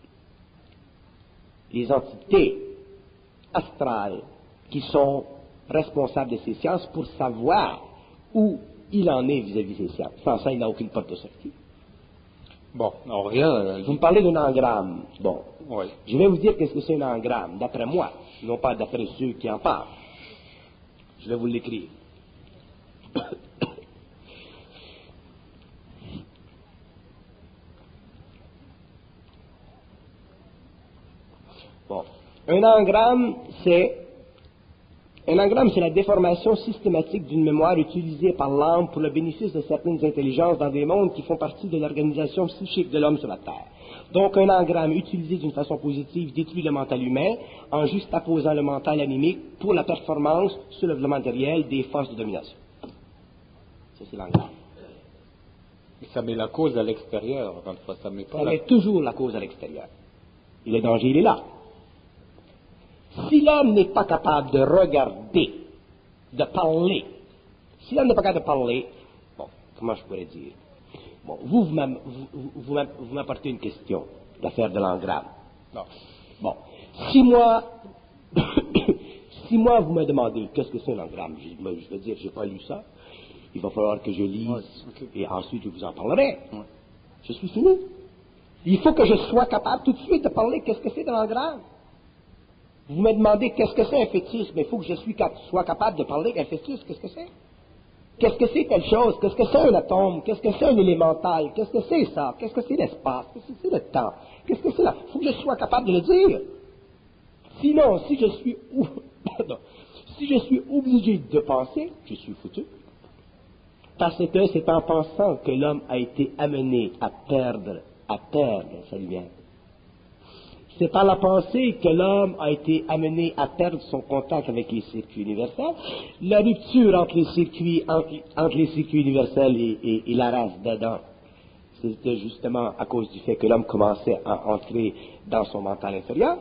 les entités astrales qui sont responsables de ces sciences pour savoir où il en est vis-à-vis de ces sciences. Sans ça, il n'a aucune porte de sortie. Bon, on revient. Vous me parlez d'un engramme. Bon. Oui. Je vais vous dire qu'est-ce que c'est un engramme, d'après moi, non pas d'après ceux qui en parlent. Je vais vous l'écrire. Bon. Un engramme, c'est la déformation systématique d'une mémoire utilisée par l'âme pour le bénéfice de certaines intelligences dans des mondes qui font partie de l'organisation psychique de l'homme sur la Terre. Donc, un engramme utilisé d'une façon positive détruit le mental humain en juxtaposant le mental animique pour la performance sur le matériel des forces de domination. Ça, c'est l'engramme. Ça met la cause à l'extérieur, encore une fois, ça met pas Ça met toujours la cause à l'extérieur. Et le danger, il est là. Si l'homme n'est pas capable de regarder, de parler, si l'homme n'est pas capable de parler, bon, comment je pourrais dire? Bon, vous m'apportez une question, l'affaire de l'engramme. Bon, si moi, si moi vous me demandez qu'est-ce que c'est l'engramme, je vais dire, j'ai pas lu ça, il va falloir que je lise, et ensuite je vous en parlerai. Je suis fini. Il faut que je sois capable tout de suite de parler qu'est-ce que c'est de l'engramme. Vous me demandez qu'est-ce que c'est un fétiche, mais il faut que je sois capable de parler d'un fétiche, qu'est-ce que c'est? Qu'est-ce que c'est telle chose? Qu'est-ce que c'est un atome? Qu'est-ce que c'est un élémental? Qu'est-ce que c'est ça? Qu'est-ce que c'est l'espace? Qu'est-ce que c'est le temps? Qu'est-ce que c'est là? Il faut que je sois capable de le dire. Sinon, si je suis obligé de penser, je suis foutu. Parce que c'est en pensant que l'homme a été amené à perdre sa lumière. C'est par la pensée que l'homme a été amené à perdre son contact avec les circuits universels. La rupture entre les circuits universels et la race d'Adam, c'était justement à cause du fait que l'homme commençait à entrer dans son mental inférieur.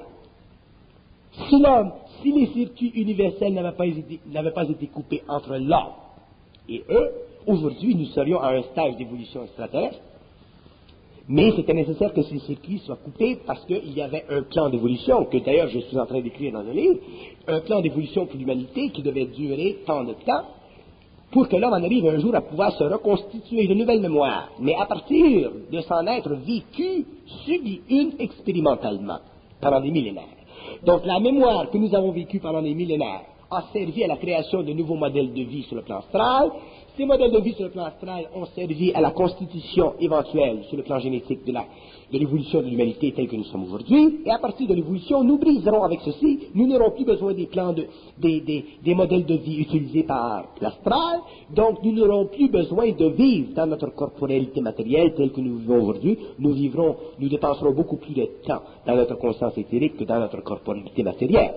Si les circuits universels n'avaient pas été coupés entre l'homme et eux, aujourd'hui nous serions à un stage d'évolution extraterrestre. Mais c'était nécessaire que ces circuits soient coupés parce qu'il y avait un plan d'évolution, que d'ailleurs je suis en train d'écrire dans le livre, un plan d'évolution pour l'humanité qui devait durer tant de temps pour que l'homme en arrive un jour à pouvoir se reconstituer de nouvelles mémoires, mais à partir de s'en être vécu, subi une expérimentalement pendant des millénaires. Donc la mémoire que nous avons vécue pendant des millénaires a servi à la création de nouveaux modèles de vie sur le plan astral. Ces modèles de vie sur le plan astral ont servi à la constitution éventuelle sur le plan génétique de l'évolution de l'humanité telle que nous sommes aujourd'hui. Et à partir de l'évolution, nous briserons avec ceci. Nous n'aurons plus besoin des plans des modèles de vie utilisés par l'astral. Donc nous n'aurons plus besoin de vivre dans notre corporalité matérielle telle que nous vivons aujourd'hui. Nous dépenserons beaucoup plus de temps dans notre conscience éthérique que dans notre corporalité matérielle.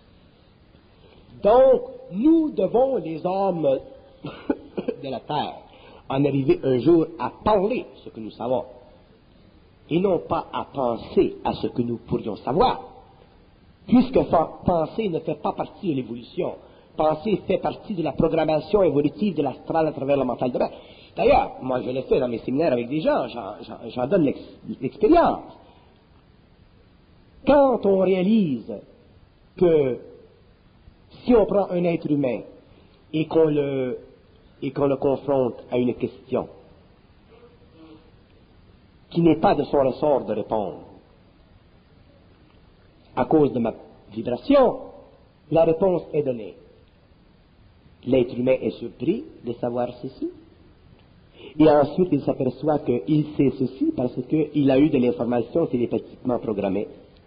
Donc, nous devons, les hommes de la Terre, en arriver un jour à parler ce que nous savons, et non pas à penser à ce que nous pourrions savoir, puisque penser ne fait pas partie de l'évolution. Penser fait partie de la programmation évolutive de l'astral à travers le mental de l'homme. D'ailleurs, moi je l'ai fait dans mes séminaires avec des gens, j'en donne l'expérience. Quand on réalise que si on prend un être humain et qu'on le confronte à une question qui n'est pas de son ressort de répondre, à cause de ma vibration, la réponse est donnée. L'être humain est surpris de savoir ceci. Et ensuite, il s'aperçoit qu'il sait ceci parce qu'il a eu de l'information télépathiquement programmée.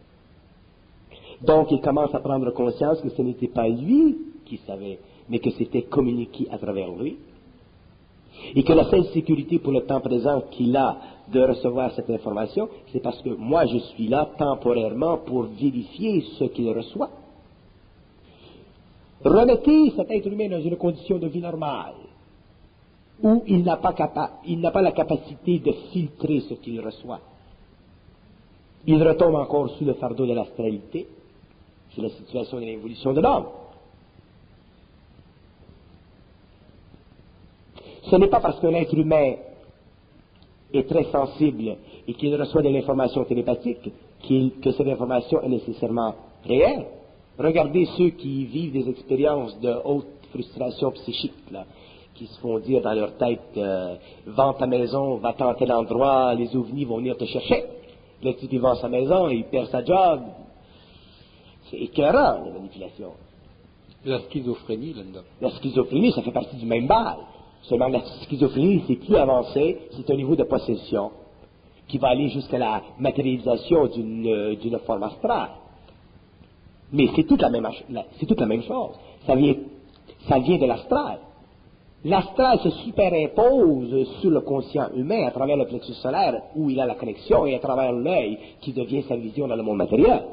Donc, il commence à prendre conscience que ce n'était pas lui qui savait, mais que c'était communiqué à travers lui. Et que la seule sécurité pour le temps présent qu'il a de recevoir cette information, c'est parce que moi, je suis là temporairement pour vérifier ce qu'il reçoit. Remettez cet être humain dans une condition de vie normale, où il n'a pas la capacité de filtrer ce qu'il reçoit. Il retombe encore sous le fardeau de l'astralité. C'est la situation de l'évolution de l'homme. Ce n'est pas parce qu'un être humain est très sensible et qu'il reçoit de l'information télépathique que cette information est nécessairement réelle. Regardez ceux qui vivent des expériences de haute frustration psychique, là, qui se font dire dans leur tête vends ta maison, va-t'en à tel endroit, les ovnis vont venir te chercher. Le type il vend sa maison, il perd sa job. C'est écœurant, la manipulation. La schizophrénie, là-dedans. La schizophrénie, ça fait partie du même bal. Seulement, la schizophrénie, c'est plus avancé, c'est un niveau de possession qui va aller jusqu'à la matérialisation d'une forme astrale. Mais c'est toute la même chose. Ça vient de l'astral. L'astral se superimpose sur le conscient humain à travers le plexus solaire où il a la connexion et à travers l'œil qui devient sa vision dans le monde matériel.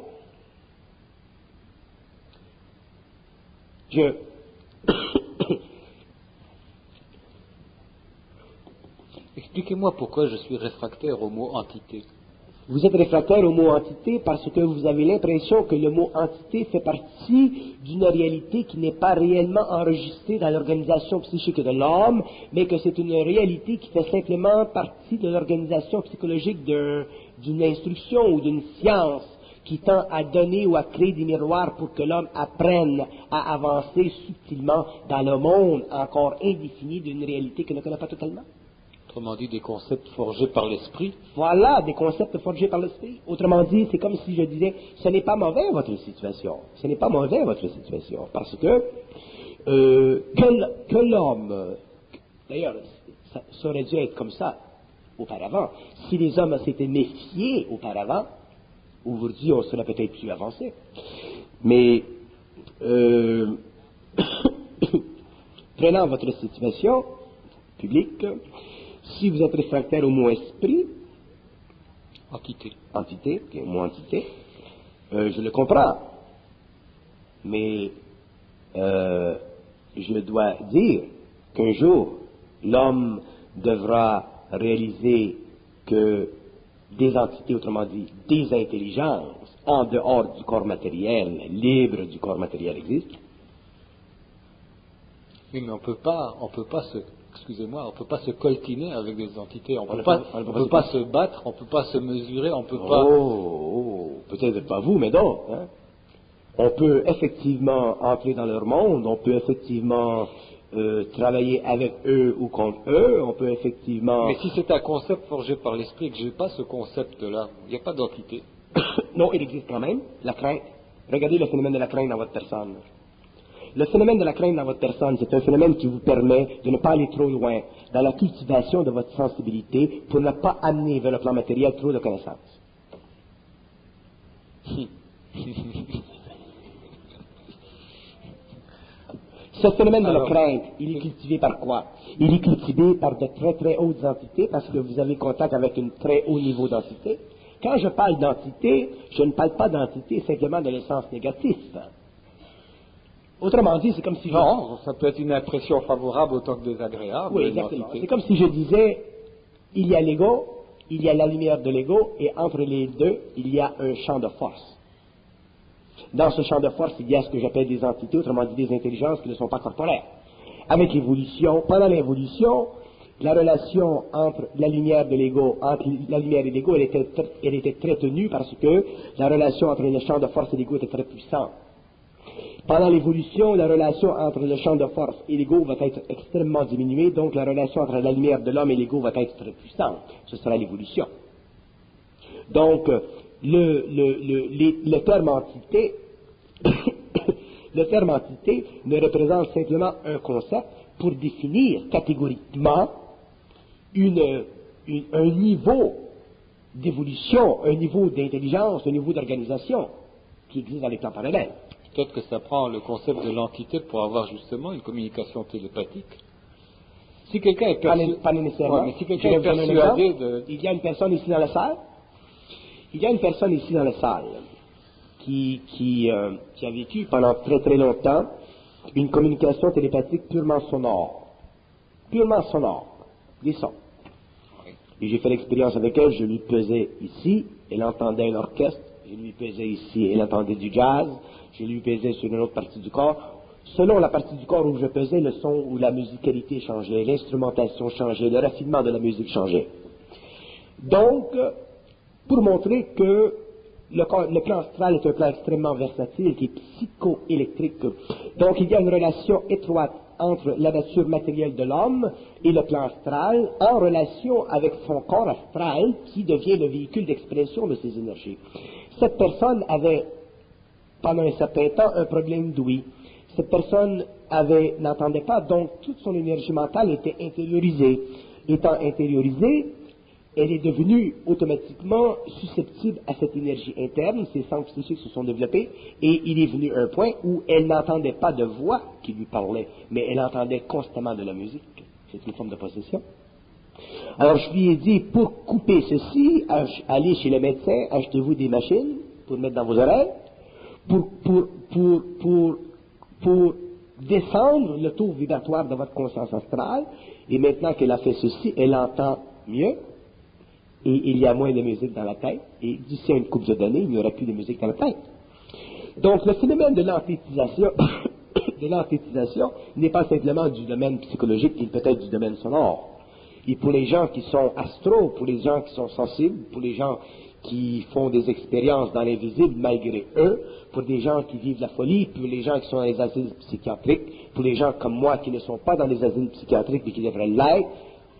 Expliquez-moi pourquoi je suis réfractaire au mot entité. Vous êtes réfractaire au mot entité parce que vous avez l'impression que le mot entité fait partie d'une réalité qui n'est pas réellement enregistrée dans l'organisation psychique de l'homme, mais que c'est une réalité qui fait simplement partie de l'organisation psychologique d'une instruction ou d'une science qui tend à donner ou à créer des miroirs pour que l'homme apprenne à avancer subtilement dans le monde encore indéfini d'une réalité qu'il ne connaît pas totalement. Autrement dit, des concepts forgés par l'esprit. Voilà, des concepts forgés par l'esprit. Autrement dit, c'est comme si je disais, ce n'est pas mauvais votre situation. Ce n'est pas mauvais votre situation. Parce que l'homme, d'ailleurs, ça aurait dû être comme ça auparavant. Si les hommes s'étaient méfiés auparavant, aujourd'hui on serait peut-être plus avancé. Mais, prenant votre situation publique, si vous êtes réfractaire au mot esprit, entité, okay, mot entité, je le comprends. Mais je dois dire qu'un jour, l'homme devra réaliser que des entités, autrement dit, des intelligences, en dehors du corps matériel, libres du corps matériel existent. Oui, mais on peut pas se coltiner avec des entités. On peut pas se battre, on peut pas se mesurer, on peut pas. Peut-être pas vous, mais d'autres. Hein? On peut effectivement entrer dans leur monde, on peut effectivement travailler avec eux ou contre eux, on peut effectivement. Mais si c'est un concept forgé par l'esprit et que j'ai pas ce concept-là, il n'y a pas d'entité. Non, il existe quand même, la crainte. Regardez le phénomène de la crainte dans votre personne. Le phénomène de la crainte dans votre personne, c'est un phénomène qui vous permet de ne pas aller trop loin dans la cultivation de votre sensibilité pour ne pas amener vers le plan matériel trop de connaissances. Ce phénomène de la crainte, il est cultivé par quoi? Il est cultivé par de très très hautes entités parce que vous avez contact avec un très haut niveau d'entité. Quand je parle d'entité, je ne parle pas d'entité simplement de l'essence négative. Autrement dit, c'est comme si... Non, ça peut être une impression favorable autant que désagréable. Oui, exactement. C'est comme si je disais, il y a l'ego, il y a la lumière de l'ego, et entre les deux, il y a un champ de force. Dans ce champ de force, il y a ce que j'appelle des entités, autrement dit des intelligences qui ne sont pas corporelles. Avec l'évolution, pendant l'évolution, la relation entre la lumière de l'ego, entre la lumière et l'ego, elle était très tenue parce que la relation entre le champ de force et l'ego était très puissante. Pendant l'évolution, la relation entre le champ de force et l'ego va être extrêmement diminuée, donc la relation entre la lumière de l'homme et l'ego va être très puissante. Ce sera l'évolution. Donc, le terme entité, le terme entité ne représente simplement un concept pour définir catégoriquement un niveau d'évolution, un niveau d'intelligence, un niveau d'organisation qui existe dans les plans parallèles. Peut-être que ça prend le concept de l'entité pour avoir justement une communication télépathique. Si quelqu'un est persuadé... Pas nécessairement. Mais si quelqu'un est persuadé de... Il y a une personne ici dans la salle. Il y a une personne ici dans la salle qui a vécu pendant très très longtemps une communication télépathique purement sonore. Purement sonore. Des sons. Et j'ai fait l'expérience avec elle, je lui pesais ici, elle entendait un orchestre, je lui pesais ici, elle entendait du jazz, je lui pesais sur une autre partie du corps. Selon la partie du corps où je pesais, le son ou la musicalité changeait, l'instrumentation changeait, le raffinement de la musique changeait. Donc, pour montrer que le plan astral est un plan extrêmement versatile, qui est psychoélectrique. Donc, il y a une relation étroite entre la nature matérielle de l'homme et le plan astral, en relation avec son corps astral, qui devient le véhicule d'expression de ces énergies. Cette personne avait, pendant un certain temps, un problème d'ouïe. Cette personne n'entendait pas, donc toute son énergie mentale était intériorisée. Étant intériorisée, elle est devenue automatiquement susceptible à cette énergie interne, ses centres psychiques se sont développés, et il est venu un point où elle n'entendait pas de voix qui lui parlait, mais elle entendait constamment de la musique. C'est une forme de possession. Alors je lui ai dit, pour couper ceci, allez chez le médecin, achetez-vous des machines pour mettre dans vos oreilles, pour descendre le taux vibratoire de votre conscience astrale, et maintenant qu'elle a fait ceci, elle entend mieux, il y a moins de musique dans la tête, et d'ici à une couple d'années, il n'y aura plus de musique dans la tête. Donc, le phénomène de l'anthétisation, n'est pas simplement du domaine psychologique, il peut être du domaine sonore. Et pour les gens qui sont astro, pour les gens qui sont sensibles, pour les gens qui font des expériences dans l'invisible malgré eux, pour des gens qui vivent la folie, pour les gens qui sont dans les asiles psychiatriques, pour les gens comme moi qui ne sont pas dans les asiles psychiatriques mais qui devraient l'être,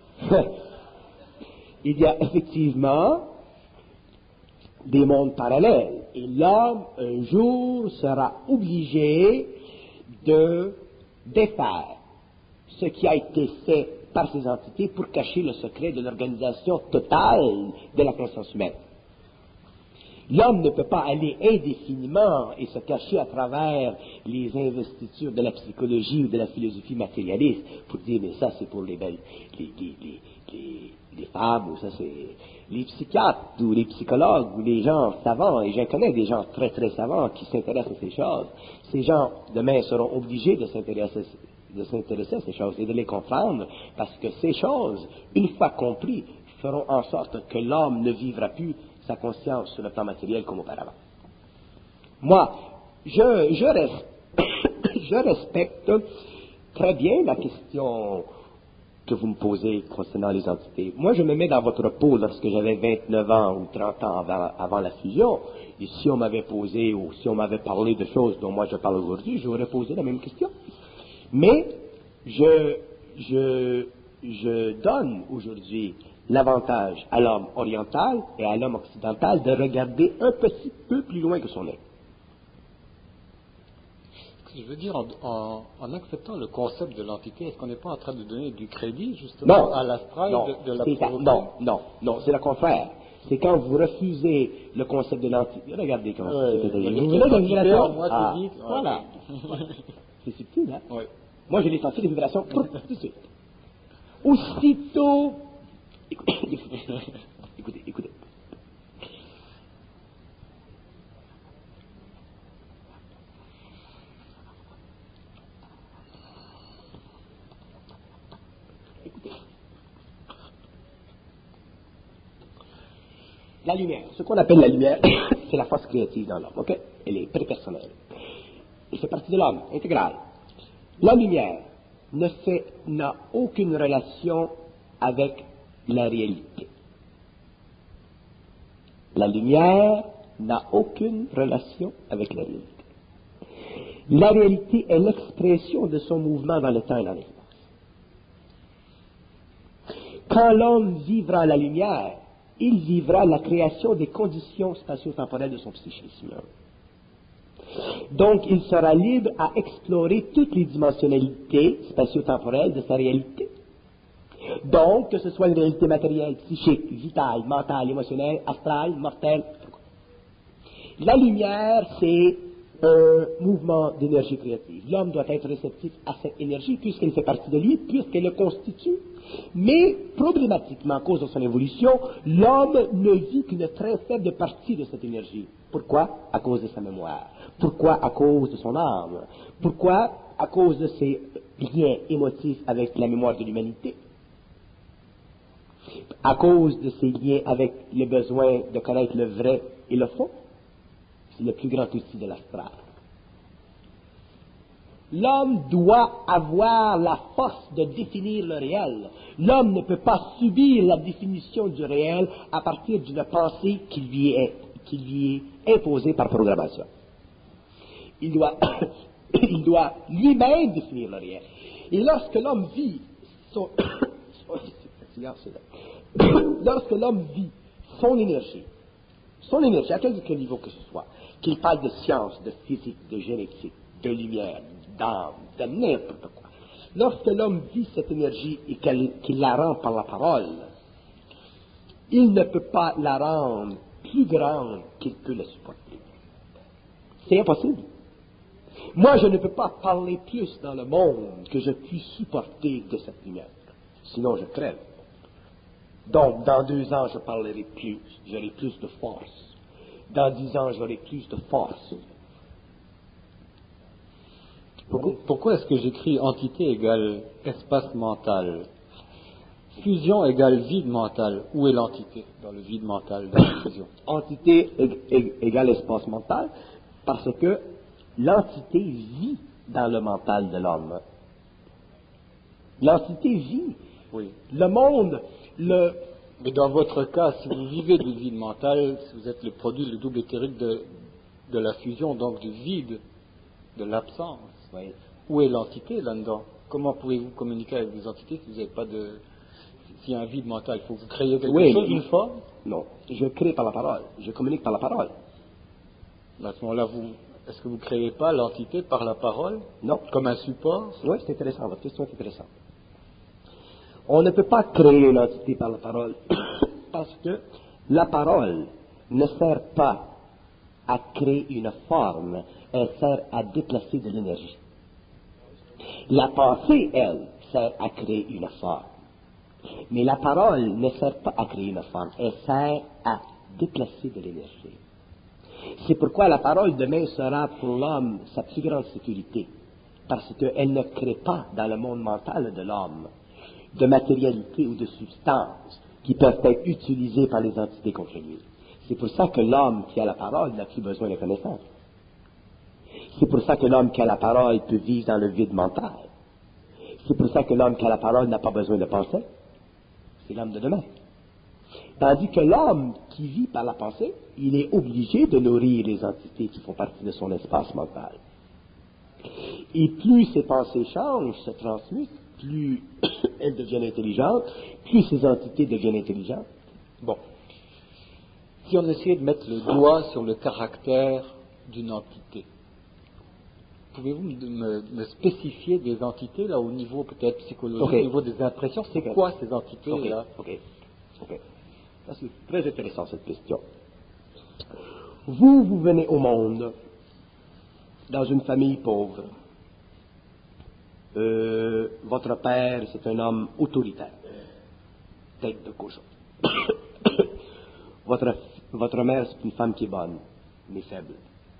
il y a effectivement des mondes parallèles. Et l'homme, un jour, sera obligé de défaire ce qui a été fait par ces entités pour cacher le secret de l'organisation totale de la conscience humaine. L'homme ne peut pas aller indéfiniment et se cacher à travers les investitures de la psychologie ou de la philosophie matérialiste pour dire, mais ça c'est pour les femmes, ou ça c'est les psychiatres, ou les psychologues, ou les gens savants, et j'en connais des gens très très savants qui s'intéressent à ces choses. Ces gens, demain, seront obligés de s'intéresser à ces choses et de les comprendre, parce que ces choses, une fois comprises, feront en sorte que l'homme ne vivra plus sa conscience sur le plan matériel comme auparavant. Moi, je respecte très bien la question que vous me posez concernant les entités. Moi, je me mets dans votre peau lorsque j'avais 29 ans ou 30 ans avant la fusion, et si on m'avait posé ou si on m'avait parlé de choses dont moi je parle aujourd'hui, j'aurais posé la même question. Mais je donne aujourd'hui l'avantage à l'homme oriental et à l'homme occidental de regarder un petit peu plus loin que son œil. Je veux dire, en acceptant le concept de l'entité, est-ce qu'on n'est pas en train de donner du crédit, justement, à l'astral de la provoquer? Non, c'est le contraire. C'est quand vous refusez le concept de l'entité. Regardez comment c'est. Voilà. C'est subtil, hein? Oui. Moi, je l'ai senti, les vibrations, tout de suite. Aussitôt... Écoutez. La lumière, ce qu'on appelle la lumière, c'est la force créative dans l'homme, ok? Elle est prépersonnelle. Elle fait partie de l'homme, intégrale. La lumière n'a aucune relation avec la réalité. La lumière n'a aucune relation avec la réalité. La réalité est l'expression de son mouvement dans le temps et dans l'espace. Quand l'homme vivra la lumière, il vivra la création des conditions spatio-temporelles de son psychisme. Donc, il sera libre à explorer toutes les dimensionnalités spatio-temporelles de sa réalité. Donc, que ce soit une réalité matérielle, psychique, vitale, mentale, émotionnelle, astrale, mortelle. La lumière, c'est un mouvement d'énergie créative. L'homme doit être réceptif à cette énergie puisqu'elle fait partie de lui, puisqu'elle le constitue. Mais, problématiquement, à cause de son évolution, l'homme ne vit qu'une très faible partie de cette énergie. Pourquoi? À cause de sa mémoire. Pourquoi? À cause de son âme. Pourquoi? À cause de ses liens émotifs avec la mémoire de l'humanité. À cause de ses liens avec le besoin de connaître le vrai et le faux. C'est le plus grand outil de l'astral. L'homme doit avoir la force de définir le réel. L'homme ne peut pas subir la définition du réel à partir d'une pensée qui lui est imposée par programmation. Il doit lui-même définir le réel. Et lorsque l'homme vit lorsque l'homme vit son énergie, à quelque niveau que ce soit, qu'il parle de science, de physique, de génétique, de lumière, d'âme, de n'importe quoi, lorsque l'homme vit cette énergie et qu'il la rend par la parole, il ne peut pas la rendre plus grande qu'il peut la supporter. C'est impossible. Moi, je ne peux pas parler plus dans le monde que je puis supporter de cette lumière. Sinon, je crève. Donc, dans 2 ans, je parlerai plus. J'aurai plus de force. Dans 10 ans, j'aurai plus de force. Pourquoi est-ce que j'écris entité égale espace mental? Fusion égale vide mental. Où est l'entité dans le vide mental de la fusion? Entité égale espace mental, parce que l'entité vit dans le mental de l'homme. L'entité vit. Oui. Le monde, Mais dans votre cas, si vous vivez du vide mental, si vous êtes le produit, le double éthérique de la fusion, donc du vide, de l'absence, oui. Où est l'entité là-dedans? Comment pouvez-vous communiquer avec des entités si vous n'avez pas de... S'il y a un vide mental, il faut que vous créez quelque chose, une forme? Non, je crée par la parole, je communique par la parole. À ce moment-là, est-ce que vous ne créez pas l'entité par la parole? Non. Comme un support? Oui, c'est intéressant, votre question est intéressante. On ne peut pas créer une entité par la parole, parce que la parole ne sert pas à créer une forme, elle sert à déplacer de l'énergie. La pensée, elle, sert à créer une forme. Mais la parole ne sert pas à créer une forme, elle sert à déplacer de l'énergie. C'est pourquoi la parole demain sera pour l'homme sa plus grande sécurité, parce qu'elle ne crée pas dans le monde mental de l'homme de matérialité ou de substances qui peuvent être utilisées par les entités contre lui. C'est pour ça que l'homme qui a la parole n'a plus besoin de connaissance. C'est pour ça que l'homme qui a la parole peut vivre dans le vide mental. C'est pour ça que l'homme qui a la parole n'a pas besoin de penser. C'est l'homme de demain. Tandis que l'homme qui vit par la pensée, il est obligé de nourrir les entités qui font partie de son espace mental. Et plus ces pensées changent, se transmutent, plus elles deviennent intelligentes, plus ces entités deviennent intelligentes. Bon. Si on essayait de mettre le doigt sur le caractère d'une entité, pouvez-vous me spécifier des entités, là, au niveau peut-être psychologique, au niveau des impressions? C'est quoi ces entités-là? Ok. Ça, c'est très intéressant, cette question. Vous venez au monde dans une famille pauvre. Votre père, c'est un homme autoritaire, tête de cochon. Votre mère, c'est une femme qui est bonne, mais faible.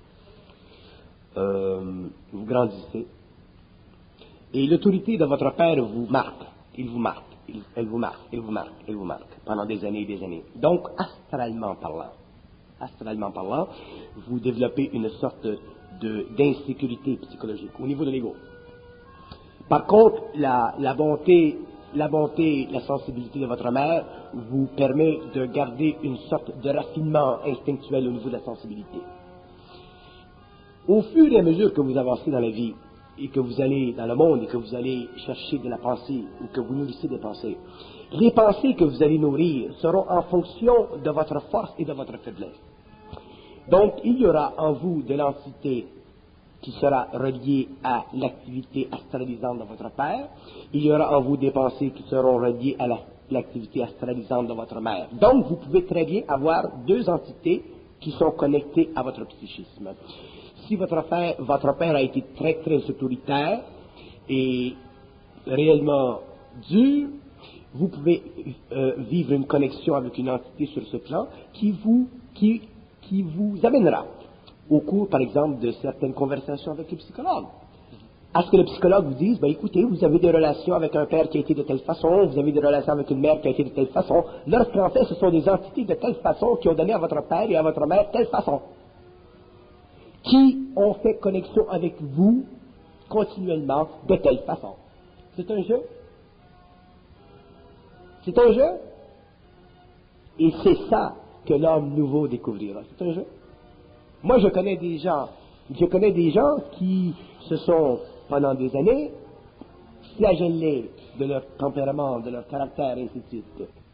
Vous grandissez. Et l'autorité de votre père vous marque. Elle vous marque. Pendant des années et des années. Donc, astralement parlant, vous développez une sorte d'insécurité psychologique au niveau de l'ego. Par contre, la bonté, la sensibilité de votre mère vous permet de garder une sorte de raffinement instinctuel au niveau de la sensibilité. Au fur et à mesure que vous avancez dans la vie, et que vous allez dans le monde, et que vous allez chercher de la pensée, ou que vous nourrissez des pensées, les pensées que vous allez nourrir seront en fonction de votre force et de votre faiblesse. Donc, il y aura en vous de l'entité qui sera reliée à l'activité astralisante de votre père. Il y aura en vous des pensées qui seront reliées à l'activité astralisante de votre mère. Donc, vous pouvez très bien avoir deux entités qui sont connectées à votre psychisme. Si votre père a été très, très autoritaire et réellement dur, vous pouvez vivre une connexion avec une entité sur ce plan qui vous amènera au cours, par exemple, de certaines conversations avec le psychologue. À ce que le psychologue vous dise, écoutez, vous avez des relations avec un père qui a été de telle façon, vous avez des relations avec une mère qui a été de telle façon, lorsqu'en fait, ce sont des entités de telle façon qui ont donné à votre père et à votre mère telle façon, qui ont fait connexion avec vous continuellement de telle façon. C'est un jeu. C'est un jeu. Et c'est ça que l'homme nouveau découvrira. C'est un jeu. Moi, je connais des gens qui se sont, pendant des années, flagellés de leur tempérament, de leur caractère, et ainsi de suite.